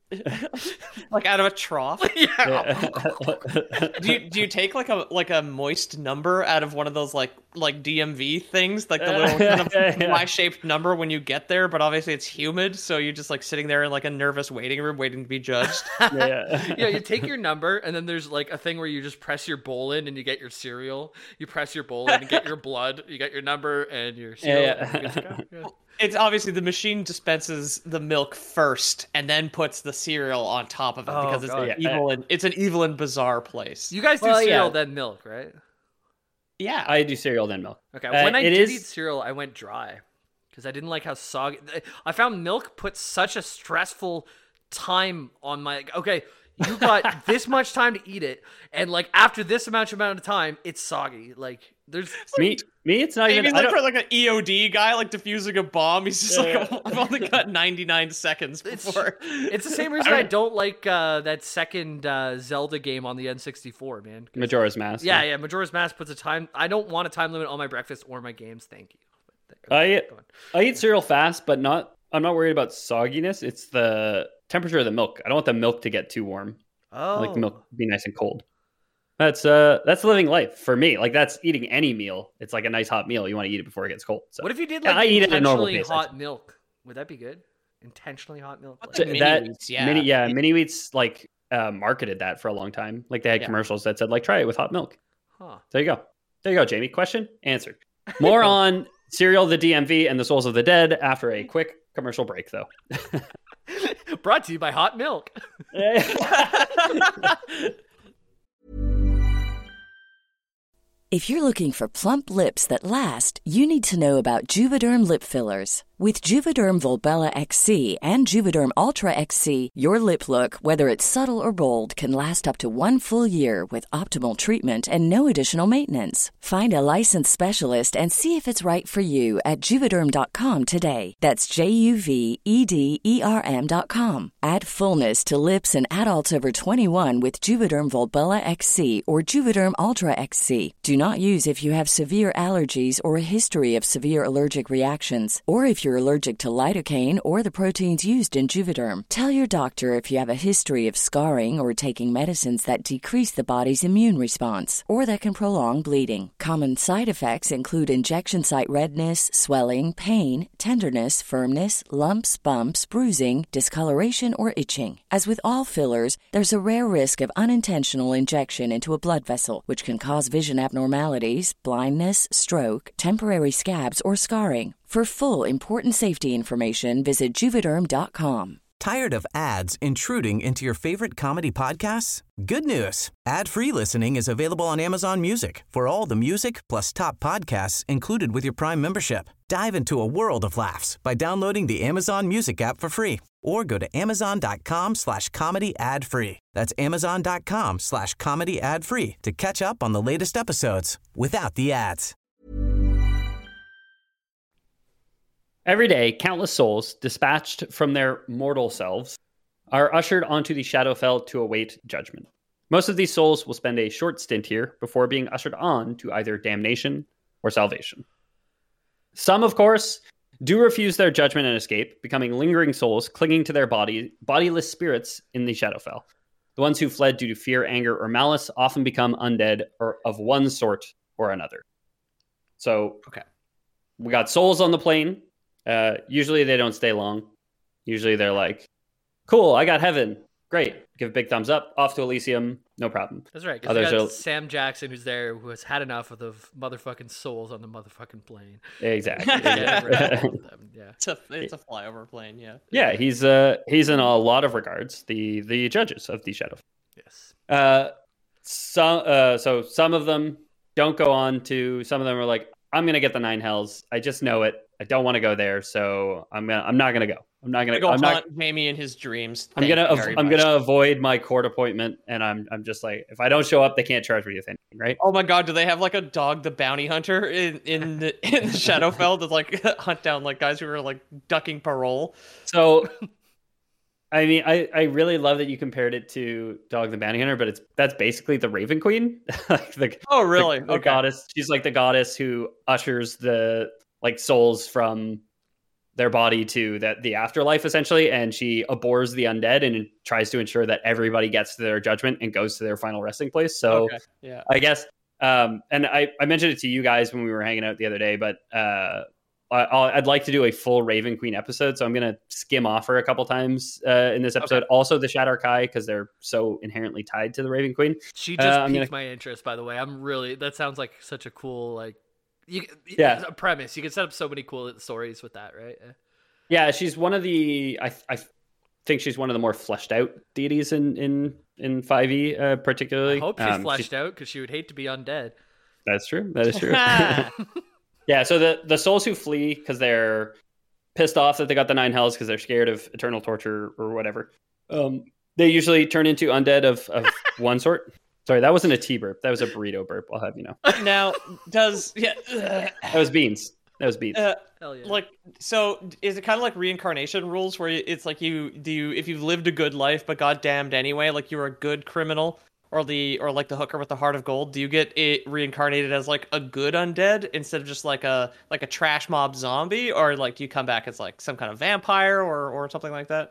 like out of a trough? Yeah. do you do you take like a like a moist number out of one of those like like D M V things, like the little kind of Yeah. Y-shaped number when you get there, but obviously it's humid, so you're just like sitting there in like a nervous waiting room waiting to be judged. yeah. Yeah, you take your number, and then there's like a thing where you just press your bowl in and you get your cereal. You press your bowl in and get your blood. You get your number and your cereal. Yeah, and you're good to go. Yeah. It's obviously the machine dispenses the milk first and then puts the cereal on top of it Oh, because it's God. an evil and it's an evil and bizarre place. You guys do Well, cereal yeah. then milk, right? yeah, I do cereal then milk. Okay. Uh, When I it did is- eat cereal, I went dry because I didn't like how soggy. I found milk put such a stressful time on my. Okay, you got this much time to eat it, and like after this amount amount of time, it's soggy. Like there's. Me, me, it's not Maybe even. he's I like don't- for like an E O D guy, like defusing a bomb. He's just Yeah. like, I've only got ninety-nine seconds It's, before. it's the same reason I don't like uh, that second uh, Zelda game on the N sixty-four, man. 'Cause- Majora's Mask. Yeah, yeah. Majora's Mask puts a time. I don't want a time limit on my breakfast or my games. Thank you. But- I go on. I eat cereal fast, but not. I'm not worried about sogginess. It's the temperature of the milk. I don't want the milk to get too warm. Oh, I like the milk to be nice and cold. That's uh that's living life for me. Like that's eating any meal. It's like a nice hot meal. You want to eat it before it gets cold. So What if you did Yeah, like I eat it at a normal intentionally pace, hot actually. milk? Would that be good? Intentionally hot milk. What's Like- Mini that Wheats, yeah. mini yeah mini wheats like uh, marketed that for a long time. Like they had Yeah. commercials that said like try it with hot milk. Huh. There you go. There you go, Jamie. Question answered. More on cereal, the D M V, and the souls of the dead after a quick commercial break, though. Brought to you by Hot Milk. If you're looking for plump lips that last, you need to know about Juvederm lip fillers. With Juvederm Volbella X C and Juvederm Ultra X C, your lip look, whether it's subtle or bold, can last up to one full year with optimal treatment and no additional maintenance. Find a licensed specialist and see if it's right for you at juvederm dot com today. That's J U V E D E R M dot com. Add fullness to lips in adults over twenty-one with Juvederm Volbella X C or Juvederm Ultra X C. Do not use if you have severe allergies or a history of severe allergic reactions, or if you're allergic to lidocaine or the proteins used in Juvederm. Tell your doctor if you have a history of scarring or taking medicines that decrease the body's immune response or that can prolong bleeding. Common side effects include injection site redness, swelling, pain, tenderness, firmness, lumps, bumps, bruising, discoloration, or itching. As with all fillers, there's a rare risk of unintentional injection into a blood vessel, which can cause vision abnormalities, blindness, stroke, temporary scabs, or scarring. For full important safety information, visit juvederm dot com. Tired of ads intruding into your favorite comedy podcasts? Good news. Ad-free listening is available on Amazon Music for all the music plus top podcasts included with your Prime membership. Dive into a world of laughs by downloading the Amazon Music app for free or go to amazon.com slash comedy ad free. That's amazon.com slash comedy ad free to catch up on the latest episodes without the ads. Every day, countless souls dispatched from their mortal selves are ushered onto the Shadowfell to await judgment. Most of these souls will spend a short stint here before being ushered on to either damnation or salvation. Some, of course, do refuse their judgment and escape, becoming lingering souls clinging to their body, bodiless spirits in the Shadowfell. The ones who fled due to fear, anger, or malice often become undead or of one sort or another. So, Okay. we got souls on the plane. Uh, usually they don't stay long. Usually they're like, cool, I got heaven. great. Give a big thumbs up. Off to Elysium. No problem. That's right. Because Others got are- Sam Jackson, who's there, who has had enough of the motherfucking souls on the motherfucking plane. Exactly. Yeah, exactly. yeah. It's a it's a flyover plane. Yeah. Yeah, he's uh he's in a lot of regards the the judges of the Shadowfell. Yes. Uh, some uh so some of them don't go on to. Some of them are like, I'm gonna get the nine hells. I just know it. I don't want to go there, so I'm gonna. I'm not gonna go. I'm not gonna go. I'm haunt not. Jamie in his dreams. I'm Thank gonna. you Av- very I'm much. gonna avoid my court appointment, and I'm. I'm just like, if I don't show up, they can't charge me with anything, right? Oh my god, do they have like a dog the bounty hunter in in the, in the Shadowfell to like hunt down like guys who are like ducking parole? So, I mean, I, I really love that you compared it to Dog the Bounty Hunter, but it's that's basically the Raven Queen, like the Oh really? the, the Okay. goddess. She's like the goddess who ushers the like souls from their body to that the afterlife essentially, and she abhors the undead and tries to ensure that everybody gets to their judgment and goes to their final resting place. So Okay. Yeah. I guess, um, and I, I mentioned it to you guys when we were hanging out the other day, but uh, I, I'll, I'd like to do a full Raven Queen episode, so I'm gonna skim off her a couple times uh, in this episode. Okay. Also, the Shadow Kai, because they're so inherently tied to the Raven Queen. She Uh, just I'm piqued gonna- my interest, by the way. I'm really. That sounds like such a cool like. You, Yeah. a premise. You can set up so many cool stories with that, right? Yeah. Yeah, she's one of the. I I think she's one of the more fleshed out deities in in in five E, uh, particularly. I hope she's Um, fleshed out because she would hate to be undead. That's true. That is true. Yeah, so the, the souls who flee because they're pissed off that they got the nine hells because they're scared of eternal torture or whatever, um, they usually turn into undead of, of one sort. Sorry, that wasn't a tea burp. That was a burrito burp. I'll have you know. Now, does yeah, That was beans. That was beans. uh, Hell yeah. like so? Is it kind of like reincarnation rules, where it's like you do you if you've lived a good life but got damned anyway, like you were a good criminal, or the or like the hooker with the heart of gold? Do you get it reincarnated as like a good undead instead of just like a like a trash mob zombie, or like do you come back as like some kind of vampire or or something like that?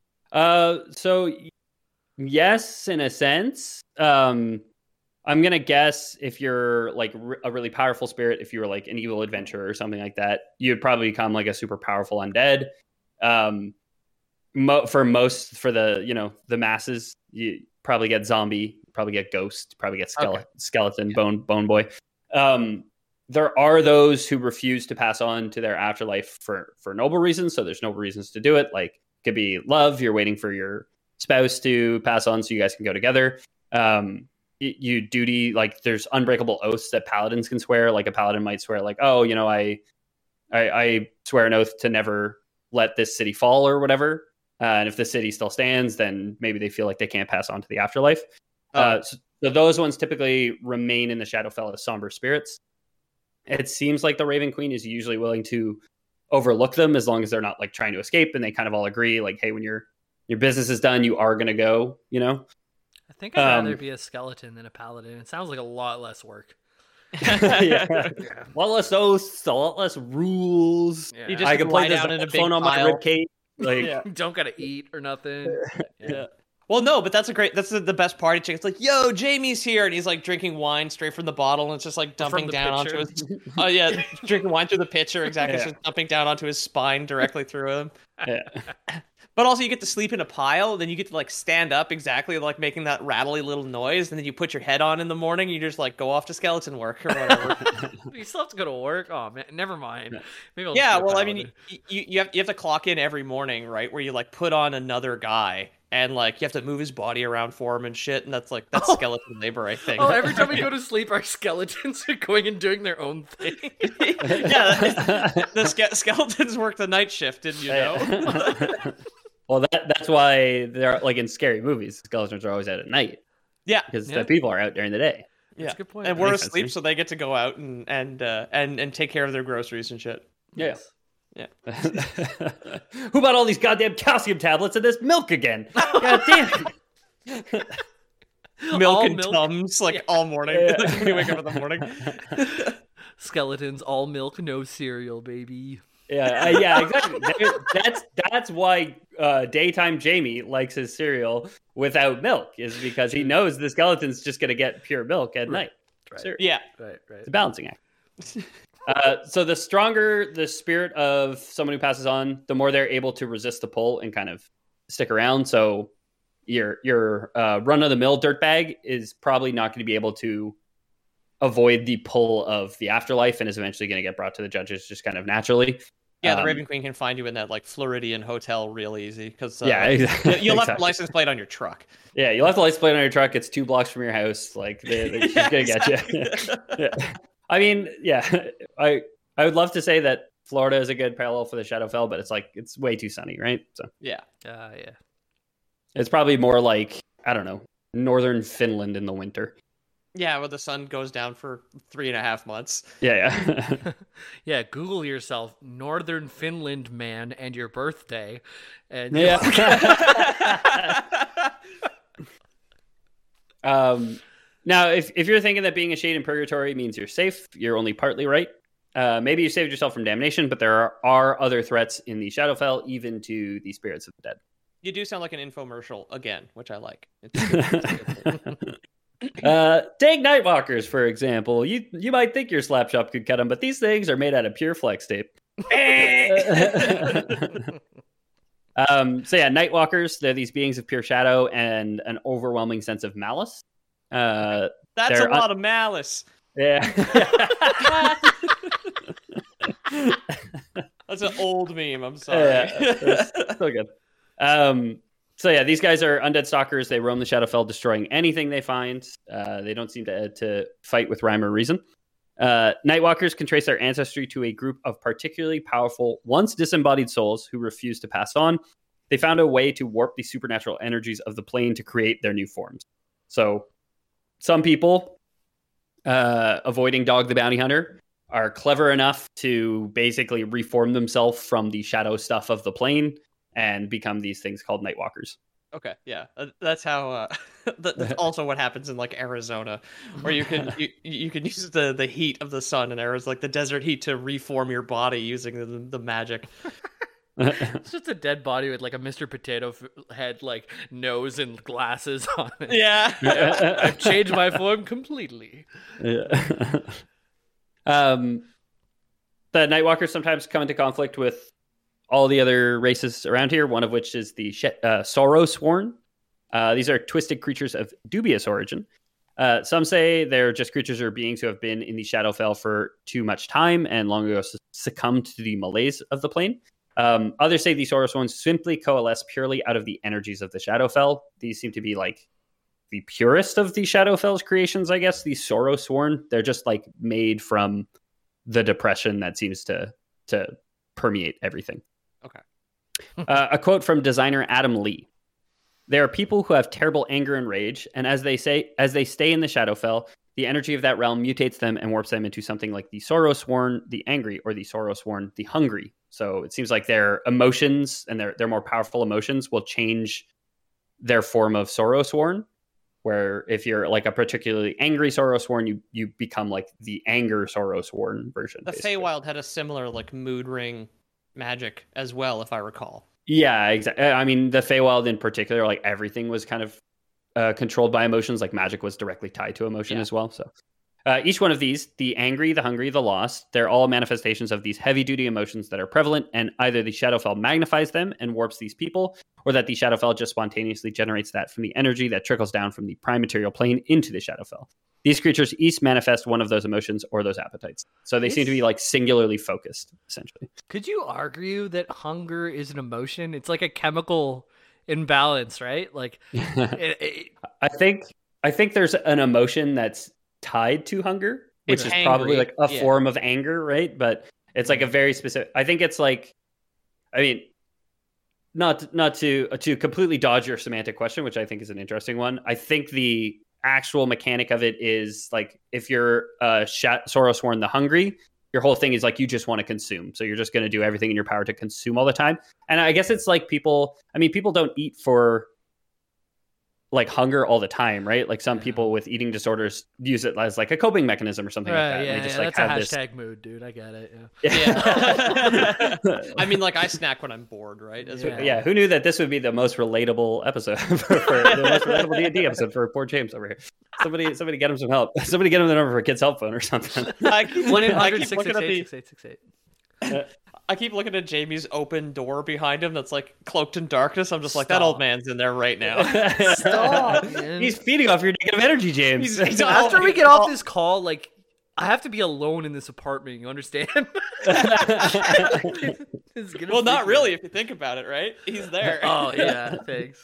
Uh, so y- yes, in a sense. Um, I'm gonna guess if you're like r- a really powerful spirit, if you were like an evil adventurer or something like that, you'd probably become like a super powerful undead. Um, mo- for most, for the you know the masses, you probably get zombie, probably get ghost, probably get skele- Okay. skeleton, bone bone boy. Um, there are those who refuse to pass on to their afterlife for for noble reasons. So there's noble reasons to do it. Like it could be love. You're waiting for your spouse to pass on so you guys can go together. Um, y- you duty like there's unbreakable oaths that paladins can swear. Like a paladin might swear, like, oh, you know, I, I, I swear an oath to never let this city fall or whatever. Uh, and if the city still stands, then maybe they feel like they can't pass on to the afterlife. Oh. Uh, so, so those ones typically remain in the Shadowfell as somber spirits. It seems like the Raven Queen is usually willing to overlook them as long as they're not like trying to escape, and they kind of all agree, like, hey, when your your business is done, you are going to go. You know. I think I'd rather um, be a skeleton than a paladin. It sounds like a lot less work. Yeah. A lot less oaths, a lot less rules. Yeah. You just I can play lie the down in a big phone on my pile. ribcage. Like, Yeah. Don't gotta eat or nothing. Yeah. Well, no, but that's a great. That's the, the best party trick. It's like, yo, Jamie's here, and he's like drinking wine straight from the bottle, and it's just like dumping the down pitcher. onto his. Oh yeah, drinking wine through the pitcher. Exactly, it's Yeah. just dumping down onto his spine directly through him. yeah. But also, you get to sleep in a pile. Then you get to like stand up exactly like making that rattly little noise, and then you put your head on in the morning. You just like go off to skeleton work or whatever. You still have to go to work. Oh man, never mind. Maybe I'll just Yeah, be a well, I mean, paladin. you, you you have you have to clock in every morning, right? Where you like put on another guy, and like you have to move his body around for him and shit, and that's like that's Oh. skeleton labor, I think. Oh, every time we go to sleep, our skeletons are going and doing their own thing. Yeah, the ske- skeletons work the night shift, didn't you know? Well, that that's why they're like in scary movies. Skeletons are always out at night Yeah, because Yeah. the people are out during the day. yeah. That's a good point. And That we're makes sense to asleep, me. so they get to go out and and uh, and and take care of their groceries and shit. Yeah. Yeah. Who bought all these goddamn calcium tablets and this milk again? God damn it. Milk All and milk. Tums like Yeah. all morning Yeah. when you wake up in the morning. Skeletons, all milk, no cereal, baby. Yeah, uh, yeah, exactly. There- That's that's why uh, daytime Jamie likes his cereal without milk, is because he knows the skeleton's just gonna get pure milk at night. Right. Sure. Yeah. Right, right. It's a balancing act. Uh, so the stronger the spirit of someone who passes on, the more they're able to resist the pull and kind of stick around. So your your uh, run of the mill dirtbag is probably not going to be able to avoid the pull of the afterlife and is eventually going to get brought to the judges just kind of naturally. Yeah, the Um, Raven Queen can find you in that like Floridian hotel real easy because uh, Yeah, exactly. you, you left exactly. the license plate on your truck. Yeah, you left the license plate on your truck. It's two blocks from your house. Like they, they, she's Yeah, gonna get you. Yeah. I mean, yeah, I I would love to say that Florida is a good parallel for the Shadowfell, but it's like it's way too sunny, right? So Yeah, Uh, yeah. it's probably more like I don't know, northern Finland in the winter. yeah, where the sun goes down for three and a half months. Yeah, yeah. Yeah, Google yourself Northern Finland man and your birthday. And Yeah. um, now, if, if you're thinking that being a shade in purgatory means you're safe, you're only partly right. Uh, maybe you saved yourself from damnation, but there are, are other threats in the Shadowfell, even to the spirits of the dead. You do sound like an infomercial again, which I like. It's good. It's good. uh, take Nightwalkers, for example. You you might think your slap shop could cut them, but these things are made out of pure flex tape. um, so yeah, Nightwalkers, they're these beings of pure shadow and an overwhelming sense of malice. Uh, That's a They're un- lot of malice. yeah. That's an old meme. I'm sorry. Yeah, that's so good. Um, so yeah, these guys are undead stalkers. They roam the Shadowfell, destroying anything they find. Uh, they don't seem to to fight with rhyme or reason. Uh, Nightwalkers can trace their ancestry to a group of particularly powerful, once disembodied souls who refuse to pass on. They found a way to warp the supernatural energies of the plane to create their new forms. So, some people, uh, avoiding Dog the Bounty Hunter, are clever enough to basically reform themselves from the shadow stuff of the plane and become these things called Nightwalkers. Okay, yeah, uh, that's how. Uh, that, that's also what happens in like Arizona, where you can you, you can use the, the heat of the sun in Arizona, like the desert heat, to reform your body using the, the magic. it's just a dead body with like a Mister Potato f- Head, like nose and glasses on it. Yeah. I've changed my form completely. Yeah. um, the Nightwalkers sometimes come into conflict with all the other races around here, one of which is the Sh- uh, Sorrowsworn. Uh, these are twisted creatures of dubious origin. Uh, some say they're just creatures or beings who have been in the Shadowfell for too much time and long ago succumbed to the malaise of the plane. Um, others say the Sorrowsworn simply coalesce purely out of the energies of the Shadowfell. These seem to be like the purest of the Shadowfell's creations, I guess. The Sorrowsworn, they're just like made from the depression that seems to to permeate everything. Okay. uh, a quote from designer Adam Lee. There are people who have terrible anger and rage, and as they say, as they stay in the Shadowfell, the energy of that realm mutates them and warps them into something like the Sorrowsworn, the angry, or the Sorrowsworn, the hungry. So it seems like their emotions and their their more powerful emotions will change their form of Sorrowsworn. Where if you're like a particularly angry Sorrowsworn, you you become like the anger Sorrowsworn version. The basically. Feywild had a similar like mood ring magic as well, if I recall. Yeah, exactly. I mean, the Feywild in particular, like everything was kind of uh, controlled by emotions. Like magic was directly tied to emotion Yeah. as well. So uh, each one of these, the angry, the hungry, the lost, they're all manifestations of these heavy-duty emotions that are prevalent, and either the Shadowfell magnifies them and warps these people, or that the Shadowfell just spontaneously generates that from the energy that trickles down from the prime material plane into the Shadowfell. These creatures each manifest one of those emotions or those appetites. So they seem to be like singularly focused, essentially. Could you argue that hunger is an emotion? It's like a chemical imbalance, right? Like, it, it, I think I think there's an emotion that's tied to hunger, which It's is angry, probably like a yeah. form of anger, right? But it's like a very specific. I think it's like, I mean, not not to to completely dodge your semantic question, which I think is an interesting one. I think the actual mechanic of it is like if you're uh, Sha- Sorrowsworn the hungry, your whole thing is like you just want to consume, so you're just going to do everything in your power to consume all the time. And I guess it's like people. I mean, people don't eat for like hunger all the time, right? Like some people with eating disorders use it as like a coping mechanism or something right, like that. yeah, and they just yeah, like that's have a this. hashtag mood, dude. I get it. Yeah. Yeah. I mean, like I snack when I'm bored, right? As Yeah. well. Yeah, who knew that this would be the most relatable episode for, for the most relatable D and D episode for poor James over here? Somebody, somebody get him some help. Somebody get him the number for a kid's help phone or something. I keep, One eight I hundred keep six looking six at eight the six eight six eight. I keep looking at Jamie's open door behind him that's like cloaked in darkness. I'm just like, Stop. that old man's in there right now. Stop, man. He's feeding off your negative energy, James. He's- he's After all- we get off this call, like, I have to be alone in this apartment. You understand? It's gonna Well, not freak me really, out. if you think about it, right? He's there. Oh yeah, thanks.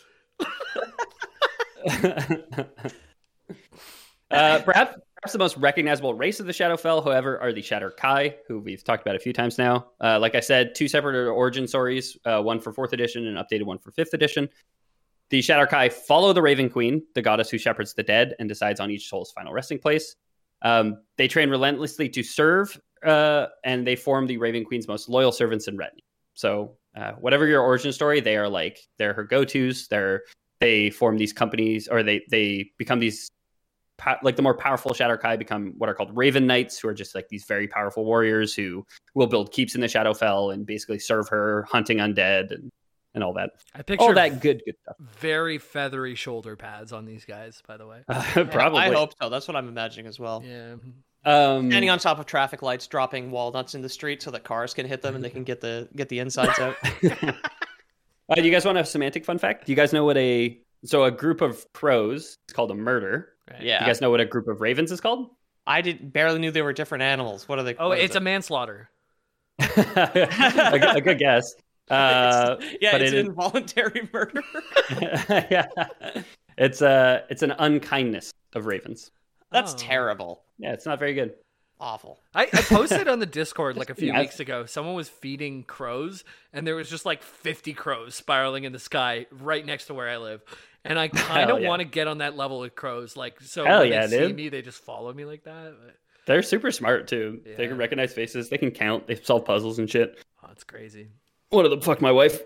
Uh, perhaps, perhaps the most recognizable race of the Shadowfell, however, are the Shatter Kai, who we've talked about a few times now. Uh, like I said, two separate origin stories, uh, one for fourth edition and an updated one for fifth edition. The Shatter Kai follow the Raven Queen, the goddess who shepherds the dead and decides on each soul's final resting place. Um, they train relentlessly to serve, uh, and they form the Raven Queen's most loyal servants and retinue. So uh, whatever your origin story, they are like, they're her go-tos. They're, they form these companies, or they, they become these, like the more powerful Shatter Kai become what are called Raven Knights, who are just like these very powerful warriors who will build keeps in the Shadowfell and basically serve her, hunting undead and, and all that. I picture All that good, good stuff. very feathery shoulder pads on these guys. By the way, Uh, probably. I hope so. That's what I'm imagining as well. yeah. Um, Standing on top of traffic lights, dropping walnuts in the street so that cars can hit them and they can get the get the insides out. uh, do you guys want a semantic fun fact? Do you guys know what a so a group of crows is called a murder? Right. Do Yeah, you guys know what a group of ravens is called? I did barely knew they were different animals. What are they? Oh, what is it's it? a manslaughter. a, good, a good guess. Uh, It's- yeah, but it's it an is- involuntary murder. yeah, it's a it's an unkindness of ravens. That's Oh. terrible. Yeah, it's not very good. Awful. I, I posted on the Discord like a few Yeah. weeks ago. Someone was feeding crows, and there was just like fifty crows spiraling in the sky right next to where I live. And I kind Hell of yeah. want to get on that level with crows, like so Hell when yeah, they see dude. me, they just follow me like that. But, They're super smart too. They Yeah. can recognize faces. They can count. They solve puzzles and shit. oh, it's crazy. What the fuck, my wife?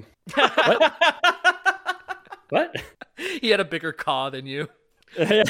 What? He had a bigger caw than you. Very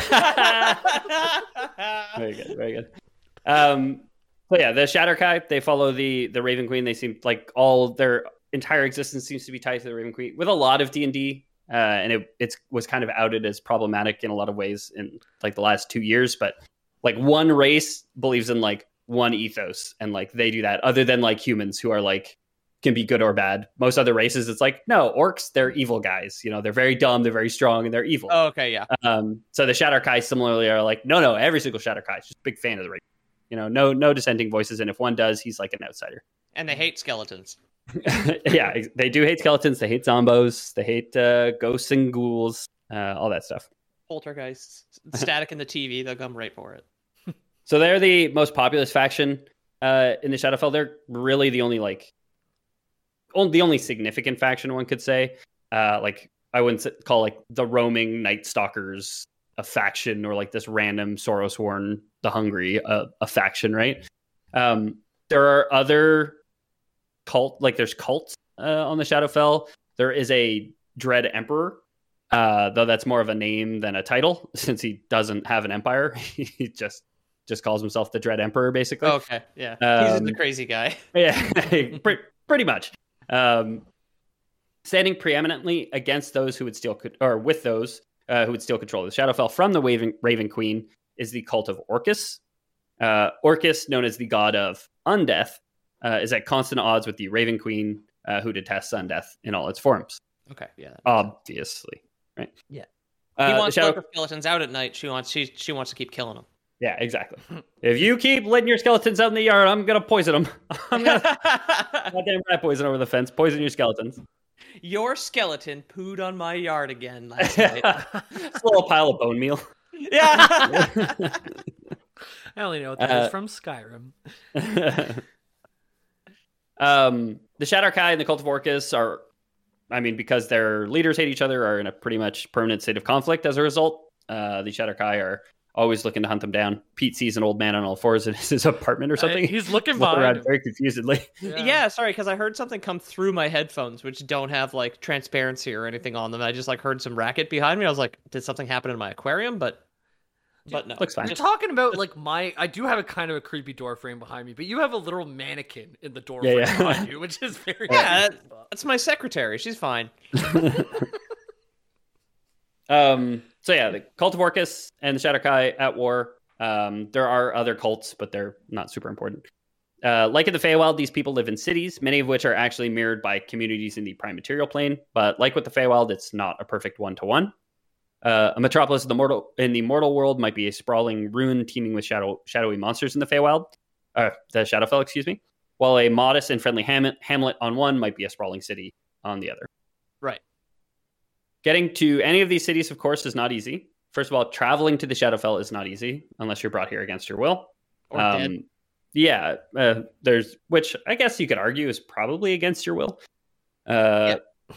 good, very good. Um, so yeah, the Shatter Kai, they follow the the Raven Queen. They seem like all their entire existence seems to be tied to the Raven Queen with a lot of D and D, uh, and it it's was kind of outed as problematic in a lot of ways in like the last two years. But like one race believes in like one ethos, and like they do that. Other than like humans who are like can be good or bad. Most other races, it's like no, orcs, they're evil guys. You know, they're very dumb, they're very strong, and they're evil. Oh, okay, yeah. Um, so the Shatter Kai similarly are like, no, no, every single Shatter Kai is just a big fan of the race. You know, no, no dissenting voices, and if one does, he's like an outsider. And they hate skeletons. Yeah, ex- they do hate skeletons. They hate zombos. They hate uh, ghosts and ghouls. Uh, all that stuff. Poltergeists. Static in the T V. They'll come right for it. So they're the most populous faction uh, in the Shadowfell. They're really the only like, only, the only significant faction one could say. Uh, like I wouldn't s- call like the roaming Night Stalkers a faction, or like this random Sorrowsworn the Hungry uh, a faction, right? Um, there are other cult, like there's cults uh, on the Shadowfell. There is a Dread Emperor, uh, though that's more of a name than a title, since he doesn't have an empire. He just just calls himself the Dread Emperor, basically. Okay, yeah. He's just Um, a crazy guy. Yeah, pre- pretty much. Um, standing preeminently against those who would steal, co- or with those uh, who would steal control of the Shadowfell from the Raven, Raven Queen, is the cult of Orcus. Uh, Orcus, known as the god of undeath, uh, is at constant odds with the Raven Queen, uh, who detests undeath in all its forms. Okay, yeah. Obviously, right? Yeah. He Uh, wants the Shadow- leper skeletons out at night. She wants she she wants to keep killing them. Yeah, exactly. If you keep letting your skeletons out in the yard, I'm gonna poison them. I'm gonna goddamn rat poison over the fence. Poison your skeletons. Your skeleton pooed on my yard again last night. It's a little pile of bone meal. Yeah. I only know that Uh, is from Skyrim. um, the Shatter Kai and the Cult of Orcus are, I mean, because their leaders hate each other, are in a pretty much permanent state of conflict as a result. Uh, the Shatter Kai are always looking to hunt them down. Pete sees an old man on all fours in his apartment or something. Uh, he's looking Looking behind around him. very confusedly. Yeah, sorry, because I heard something come through my headphones, which don't have like transparency or anything on them. I just like heard some racket behind me. I was like, did something happen in my aquarium? But, but no, Looks fine. You're talking about like my. I do have a kind of a creepy door frame behind me, but you have a little mannequin in the door Yeah, frame yeah. behind you, which is very. Yeah, creepy. that's my secretary. She's fine. Um, so yeah, the Cult of Orcus and the Shatter Kai at war. Um, there are other cults, but they're not super important. Uh, like in the Feywild, these people live in cities, many of which are actually mirrored by communities in the prime material plane. But like with the Feywild, it's not a perfect one-to-one. Uh, a metropolis in the mortal in the mortal world might be a sprawling ruin teeming with shadow shadowy monsters in the Feywild, uh, the Shadowfell, excuse me. While a modest and friendly ham- hamlet on one might be a sprawling city on the other. Right. Getting to any of these cities, of course, is not easy. First of all, traveling to the Shadowfell is not easy unless you're brought here against your will. Or um, dead. Yeah, uh, there's which I guess you could argue is probably against your will. Uh,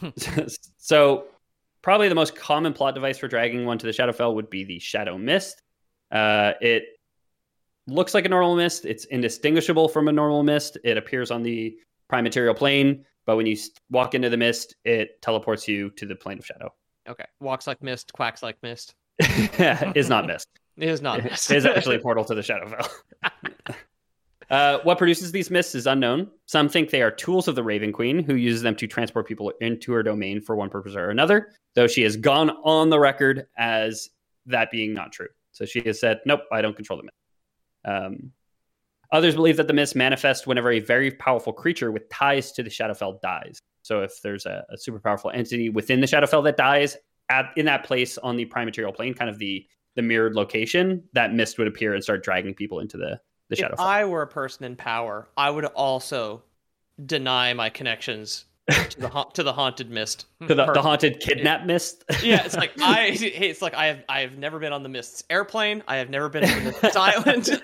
so probably the most common plot device for dragging one to the Shadowfell would be the Shadow Mist. Uh, it looks like a normal mist. It's indistinguishable from a normal mist. It appears on the prime material plane, but when you walk into the mist, it teleports you to the plane of shadow. Okay. Walks like mist, quacks like mist. Is not mist. It is not mist. It is actually a portal to the Shadowfell. Uh, what produces these mists is unknown. Some think they are tools of the Raven Queen, who uses them to transport people into her domain for one purpose or another, though she has gone on the record as that being not true. So she has said, nope, I don't control the mist. Um, others believe that the mists manifest whenever a very powerful creature with ties to the Shadowfell dies. So if there's a, a super powerful entity within the Shadowfell that dies, at in that place on the prime material plane, kind of the, the mirrored location, that mist would appear and start dragging people into the The if I were a person in power, I would also deny my connections to the ha- to the haunted mist. To the, the haunted kidnap mist. Yeah, it's like I. It's like I have. I have never been on the mist's airplane. I have never been on the mist's island.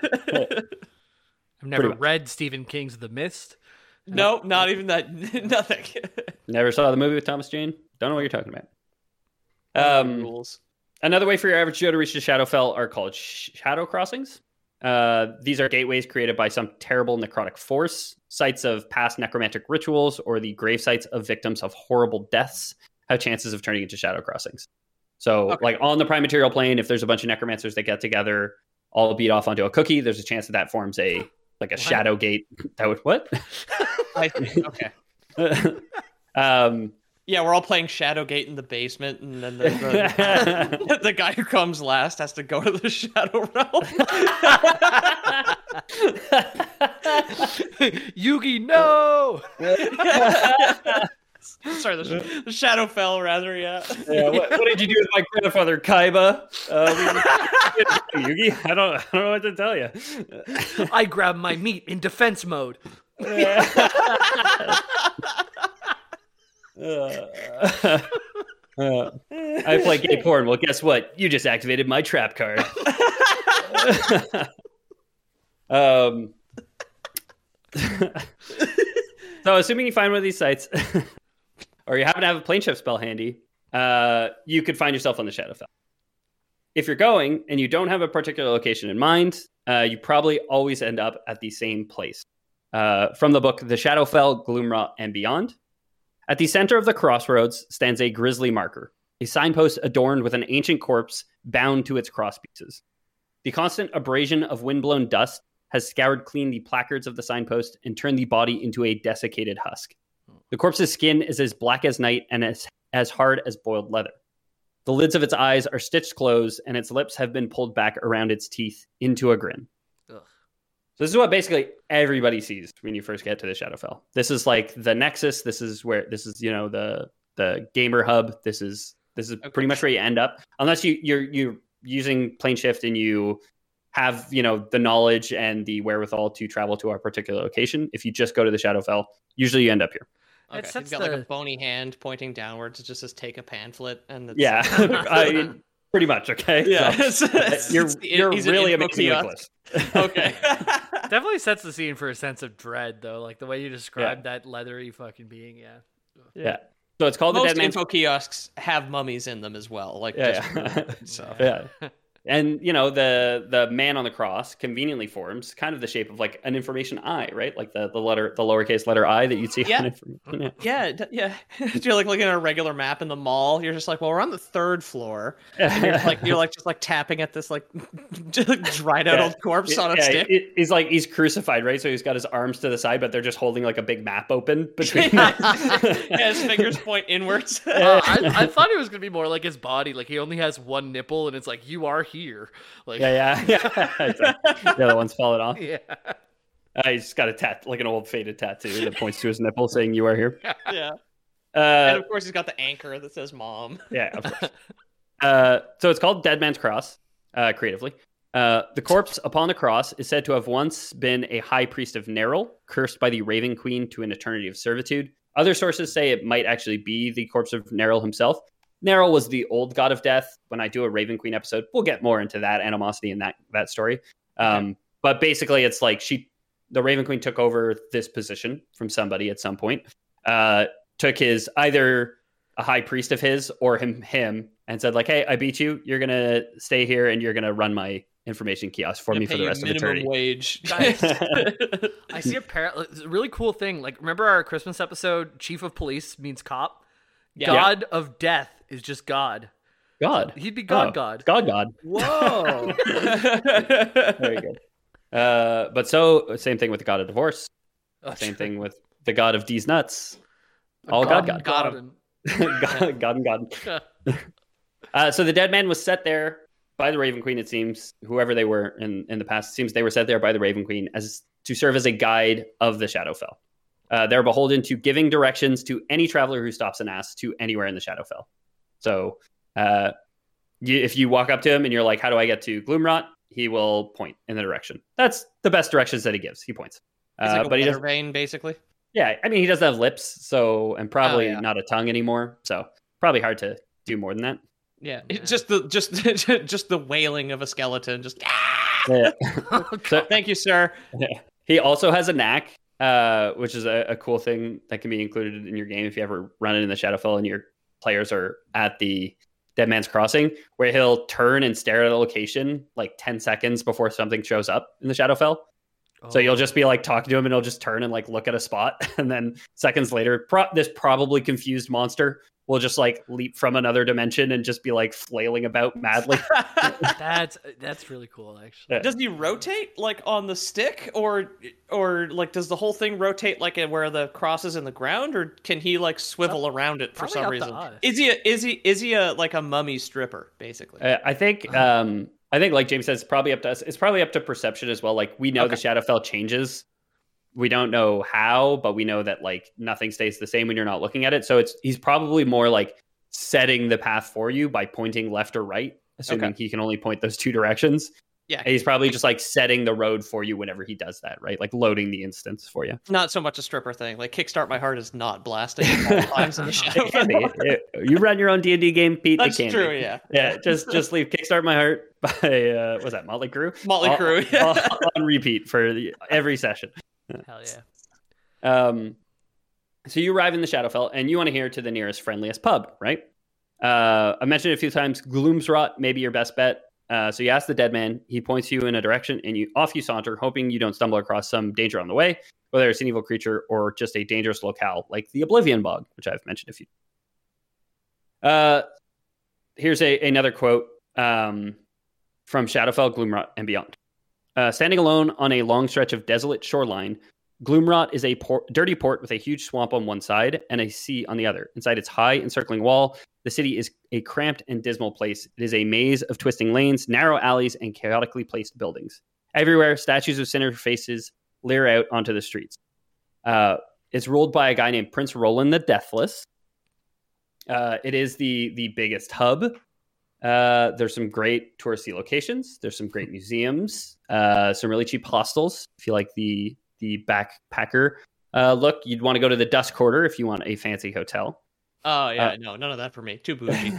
I've never read Stephen King's The Mist. No, not even that. Nothing. Never saw the movie with Thomas Jane. Don't know what you're talking about. Um, rules. Another way for your average Joe to reach the Shadowfell are called sh- shadow crossings. Uh, these are gateways created by some terrible necrotic force. Sites of past necromantic rituals or the grave sites of victims of horrible deaths have chances of turning into shadow crossings. So, okay. Like on the prime material plane, if there's a bunch of necromancers that get together, all beat off onto a cookie, there's a chance that that forms a like a what? shadow gate. That would what? I, okay. um. Yeah, we're all playing Shadowgate in the basement, and then the, the, the guy who comes last has to go to the Shadow Realm. Yugi, no! Sorry, the, the Shadowfell, rather, yeah. Yeah. What, what did you do with my grandfather, Kaiba? Uh, we, Yugi, I don't, I don't know what to tell you. I grab my meat in defense mode. Uh, uh, I play gay porn. Well, guess what? You just activated my trap card. um, so, assuming you find one of these sites, or you happen to have a plane shift spell handy, uh, you could find yourself on the Shadowfell. If you're going and you don't have a particular location in mind, uh, you probably always end up at the same place. Uh, from the book, The Shadowfell, Gloomra, and Beyond. At the center of the crossroads stands a grisly marker, a signpost adorned with an ancient corpse bound to its crosspieces. The constant abrasion of windblown dust has scoured clean the placards of the signpost and turned the body into a desiccated husk. The corpse's skin is as black as night and as, as hard as boiled leather. The lids of its eyes are stitched closed, and its lips have been pulled back around its teeth into a grin. So this is what basically everybody sees when you first get to the Shadowfell. This is like the Nexus. This is where this is, you know, the the gamer hub. This is this is okay. Pretty much where you end up, unless you you're you're using plane shift and you have, you know, the knowledge and the wherewithal to travel to a particular location. If you just go to the Shadowfell, usually you end up here. Okay. He's got the... like a bony hand pointing downwards. It just says take a pamphlet, and it's... yeah, I mean, pretty much. Okay, yeah, so, it's, you're it's, you're he's really amazing Nicholas. Okay. Definitely sets the scene for a sense of dread, though. Like the way you described yeah. that leathery fucking being. Yeah. Yeah. So it's called Most the Dead Man's info kiosks have mummies in them as well. Like yeah, just yeah. so. yeah. And, you know, the the man on the cross conveniently forms kind of the shape of like an information I, right? Like the, the letter, the lowercase letter I that you'd see yeah. on information. Yeah, yeah. yeah. You're like looking at a regular map in the mall. You're just like, well, we're on the third floor. And you're like, you're like just like tapping at this like dried out yeah. old corpse on a yeah, stick. It, he's like, he's crucified, right? So he's got his arms to the side, but they're just holding like a big map open between them. Yeah, his fingers point inwards. Uh, I, I thought it was going to be more like his body. Like he only has one nipple and it's like, you are here. Like, yeah, yeah, yeah. The other one's falling off. Yeah. Uh, he's got a tat, like an old faded tattoo that points to his nipple saying "You are here." Yeah. Uh, And of course, he's got the anchor that says "Mom." yeah, of course. uh, so it's called Dead Man's Cross, uh, creatively. Uh, the corpse upon the cross is said to have once been a high priest of Neril, cursed by the Raven Queen to an eternity of servitude. Other sources say it might actually be the corpse of Neril himself. Neril was the old god of death. When I do a Raven Queen episode, we'll get more into that animosity and that that story. Um, okay. But basically, it's like she, the Raven Queen, took over this position from somebody at some point. Uh, took his either a high priest of his or him him and said like, "Hey, I beat you. You're gonna stay here and you're gonna run my information kiosk for me for the rest of eternity." Minimum wage. I see a par- a really cool thing. Like, remember our Christmas episode? Chief of police means cop. Yeah. God yeah. of death is just God. God. So he'd be God. Oh, God. God. God. Whoa. Very good. Uh, but so same thing with the god of divorce. Oh, same true. thing with the god of D's nuts. All God. God. God. God. God. God. And God. uh, so the dead man was set there by the Raven Queen, it seems, whoever they were in, in the past, it seems they were set there by the Raven Queen as to serve as a guide of the Shadowfell. Uh, they're beholden to giving directions to any traveler who stops and asks to anywhere in the Shadowfell. So uh, you, if you walk up to him and you're like, how do I get to Gloomrot? He will point in the direction. That's the best directions that he gives. He points. He's like uh, a but he does vein, basically. Yeah, I mean, he doesn't have lips, so and probably oh, yeah. not a tongue anymore. So probably hard to do more than that. Yeah, it's just the just just the wailing of a skeleton. Just yeah. So, thank you, sir. Yeah. He also has a knack, uh, which is a, a cool thing that can be included in your game if you ever run it in the Shadowfell and your players are at the Dead Man's Crossing, where he'll turn and stare at a location like ten seconds before something shows up in the Shadowfell. Oh. So you'll just be like talking to him and he'll just turn and like look at a spot, and then seconds later, pro- this probably confused monster will just like leap from another dimension and just be like flailing about madly. that's that's really cool, actually. Yeah. Does he rotate like on the stick, or or like does the whole thing rotate like where the cross is in the ground, or can he like swivel up, around it for some reason? Is he a, is he is he a like a mummy stripper basically? Uh, I think um I think like James says, it's probably up to us. It's probably up to perception as well. Like we know okay. the Shadowfell changes. We don't know how, but we know that like nothing stays the same when you're not looking at it. So it's he's probably more like setting the path for you by pointing left or right, assuming okay. he can only point those two directions. Yeah. And he's probably just like setting the road for you whenever he does that, right? Like loading the instance for you. Not so much a stripper thing. Like Kickstart My Heart is not blasting all times in the Shadowfell. It, it, you run your own D and D game, Pete. That's it can true, be. yeah. Yeah, just just leave Kickstart My Heart by, uh, what's that, Motley Crue? Motley all, Crue, yeah. all, on repeat for the, every session. Hell yeah. Um, so you arrive in the Shadowfell and you want to hear to the nearest friendliest pub, right? Uh, I mentioned it a few times, Gloomsrot may be your best bet. Uh, so you ask the dead man, he points you in a direction and you off you saunter, hoping you don't stumble across some danger on the way, whether it's an evil creature or just a dangerous locale like the Oblivion Bog, which I've mentioned a few. Uh, here's a, another quote um, from Shadowfell, Gloomrot, and Beyond. Uh, standing alone on a long stretch of desolate shoreline, Gloomrot is a port, dirty port with a huge swamp on one side and a sea on the other. Inside its high encircling wall, the city is a cramped and dismal place. It is a maze of twisting lanes, narrow alleys, and chaotically placed buildings. Everywhere, statues of sinner faces leer out onto the streets. Uh, it's ruled by a guy named Prince Roland the Deathless. Uh, it is the the biggest hub. Uh, there's some great touristy locations. There's some great museums. Uh, some really cheap hostels. If you like the the backpacker uh, look, you'd want to go to the Dusk Quarter if you want a fancy hotel. Oh yeah, uh, no, none of that for me. Too bougie.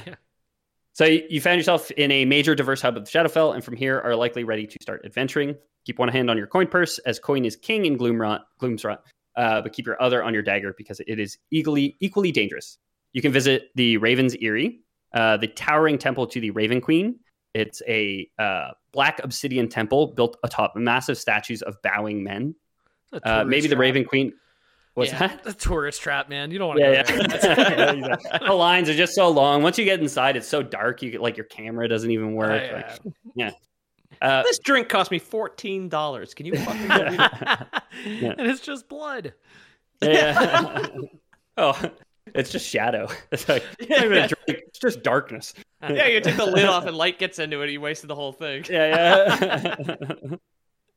So you found yourself in a major diverse hub of the Shadowfell, and from here are likely ready to start adventuring. Keep one hand on your coin purse, as coin is king in Gloomrot, Gloomsrot, uh, but keep your other on your dagger because it is equally equally dangerous. You can visit the Raven's Eyrie, uh, the towering temple to the Raven Queen. It's a uh, black obsidian temple built atop massive statues of bowing men. Uh, maybe the trap. Raven Queen. What's yeah, that? A tourist trap, man. You don't want to Yeah, go yeah. there. The lines are just so long. Once you get inside, it's so dark. You get, like your camera doesn't even work. Oh, yeah. Like, yeah. Uh, This drink cost me fourteen dollars. Can you fucking believe it? Yeah. And it's just blood. Yeah. Oh, it's just shadow. It's like it's not even a drink, it's just darkness. Yeah, you take the lid off and light gets into it. You wasted the whole thing. Yeah, yeah.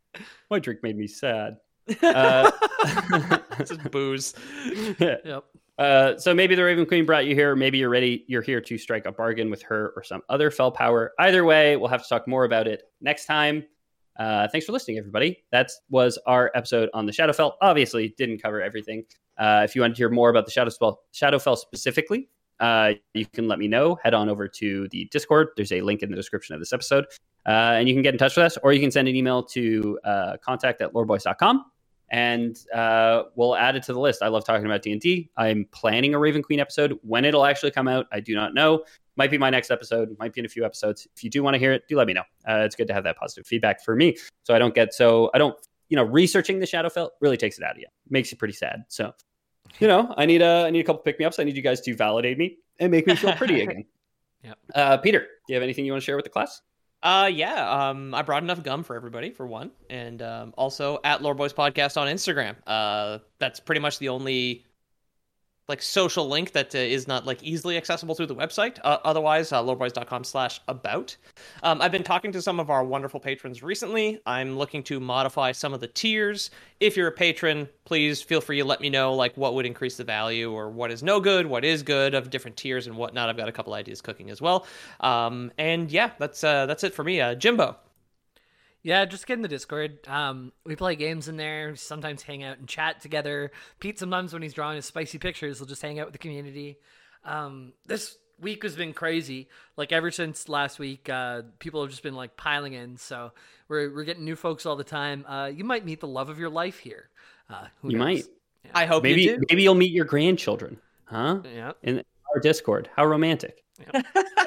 My drink made me sad. Uh, This is booze. Yep. Uh, so maybe the Raven Queen brought you here. Maybe you're ready. You're here to strike a bargain with her or some other fell power. Either way, we'll have to talk more about it next time. Uh, thanks for listening, everybody. That was our episode on the Shadowfell. Obviously, didn't cover everything. Uh, if you want to hear more about the Shadowfell, Shadowfell specifically, uh, you can let me know. Head on over to the Discord. There's a link in the description of this episode. Uh, and you can get in touch with us, or you can send an email to uh, contact at loreboys dot com. And uh, we'll add it to the list. I love talking about D and D. I'm planning a Raven Queen episode. When it'll actually come out, I do not know. Might be my next episode. Might be in a few episodes. If you do want to hear it, do let me know. Uh, it's good to have that positive feedback for me, so I don't get so I don't you know researching the Shadowfell really takes it out of you. Makes you pretty sad. So you know I need a I need a couple pick me ups. I need you guys to validate me and make me feel pretty again. Yep. Uh, Peter, do you have anything you want to share with the class? Uh, yeah, um, I brought enough gum for everybody, for one, and um, also at Lore Boys Podcast on Instagram. Uh, that's pretty much the only like social link that uh, is not like easily accessible through the website. Uh, otherwise, uh, loreboys dot com slash about. Um, I've been talking to some of our wonderful patrons recently. I'm looking to modify some of the tiers. If you're a patron, please feel free to let me know like what would increase the value or what is no good, what is good of different tiers and whatnot. I've got a couple ideas cooking as well. Um, and yeah, that's uh, that's it for me. Uh, Jimbo. Yeah, just get in the Discord. Um, we play games in there. We sometimes hang out and chat together. Pete, sometimes when he's drawing his spicy pictures, he'll just hang out with the community. Um, this week has been crazy. Like ever since last week, uh, people have just been like piling in. So we're we're getting new folks all the time. Uh, you might meet the love of your life here. Uh, who You knows? might. Yeah. I hope Maybe you do. maybe you'll meet your grandchildren, huh? Yeah. In our Discord. How romantic. Yeah.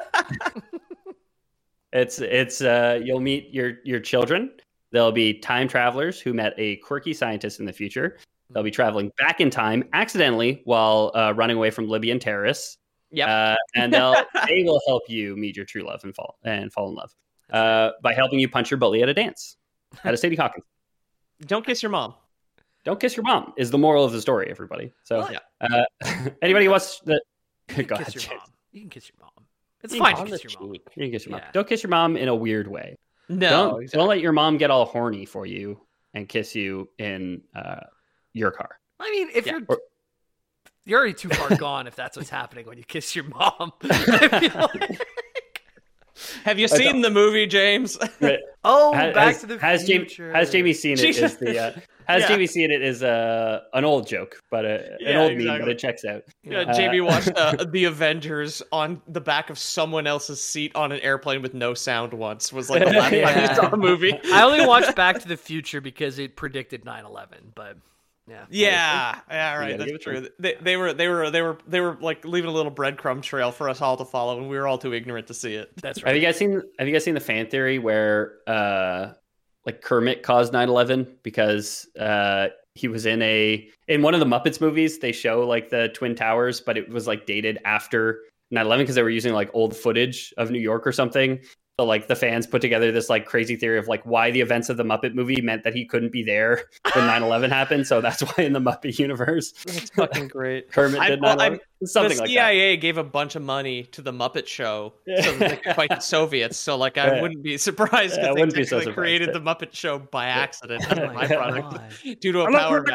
It's it's uh you'll meet your your children. They'll be time travelers who met a quirky scientist in the future. They'll be traveling back in time accidentally while uh, running away from Libyan terrorists. Yep. Uh, and they'll they will help you meet your true love and fall and fall in love uh, by helping you punch your bully at a dance at a Sadie Hawkins. Don't kiss your mom. Don't kiss your mom is the moral of the story, everybody. So Well, uh, anybody who wants the You go can ahead, kiss your James. mom. You can kiss your mom. It's You fine can to on kiss the your mom. You can kiss your mom. Yeah. Don't kiss your mom in a weird way. No. don't exactly. don't let your mom get all horny for you and kiss you in uh, your car. I mean, if Yeah. you're Or- you're already too far gone if that's what's happening when you kiss your mom. I feel like- Have you seen the movie, James? Oh, has, Back has- to the has Jamie, Future. has Jamie seen it? Jesus. Is the uh, has Yeah. Jamie seen it? Is uh, an old joke, but a, an Yeah, old meme, exactly. but it checks out. Yeah, Uh, Jamie watched uh, the Avengers on the back of someone else's seat on an airplane with no sound once. Was like the last time Yeah. he saw a movie. I only watched Back to the Future because it predicted nine eleven, but yeah. Yeah, yeah, You right. gotta give That's it to true. They, they were, they were, they were, they were like leaving a little breadcrumb trail for us all to follow, and we were all too ignorant to see it. That's Have right. you guys seen? Have you guys seen the fan theory where uh, like Kermit caused nine eleven because uh, he was in a in one of the Muppets movies? They show like the Twin Towers, but it was like dated after nine eleven because they were using like old footage of New York or something. So like the fans put together this like crazy theory of like why the events of the Muppet movie meant that he couldn't be there when nine eleven happened. So that's why in the Muppet universe, That's fucking great. Kermit I- did well, nine I'm- eleven. Something the like C I A gave a bunch of money to the Muppet Show so that they could fight the Soviets. So like, I Yeah. wouldn't be surprised Yeah, I if they wouldn't be so technically surprised. created the Muppet Show by accident as a Oh my byproduct God. due to a I love power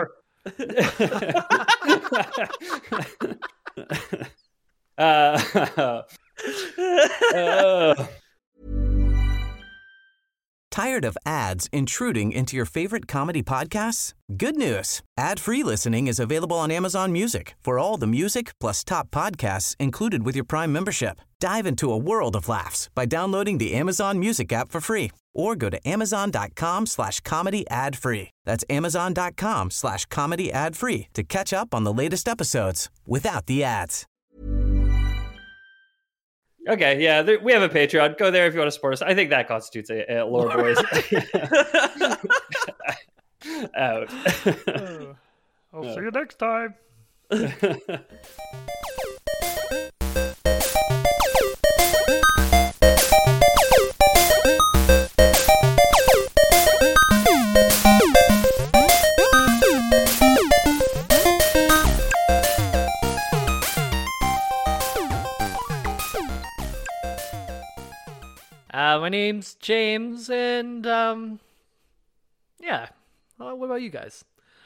that. vacuum. uh, uh, Tired of ads intruding into your favorite comedy podcasts? Good news. Ad-free listening is available on Amazon Music for all the music plus top podcasts included with your Prime membership. Dive into a world of laughs by downloading the Amazon Music app for free or go to amazon.com slash comedy ad free. That's amazon.com slash comedy ad free to catch up on the latest episodes without the ads. Okay, yeah, there, we have a Patreon. Go there if you want to support us. I think that constitutes a, a Lore Boys out. I'll see you next time. Uh, my name's James, and um, Yeah. Uh, what about you guys?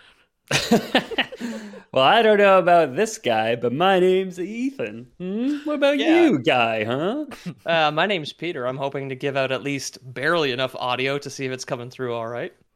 Well, I don't know about this guy, but my name's Ethan. Hmm? What about Yeah. you, guy, huh? Uh, my name's Peter. I'm hoping to give out at least barely enough audio to see if it's coming through all right.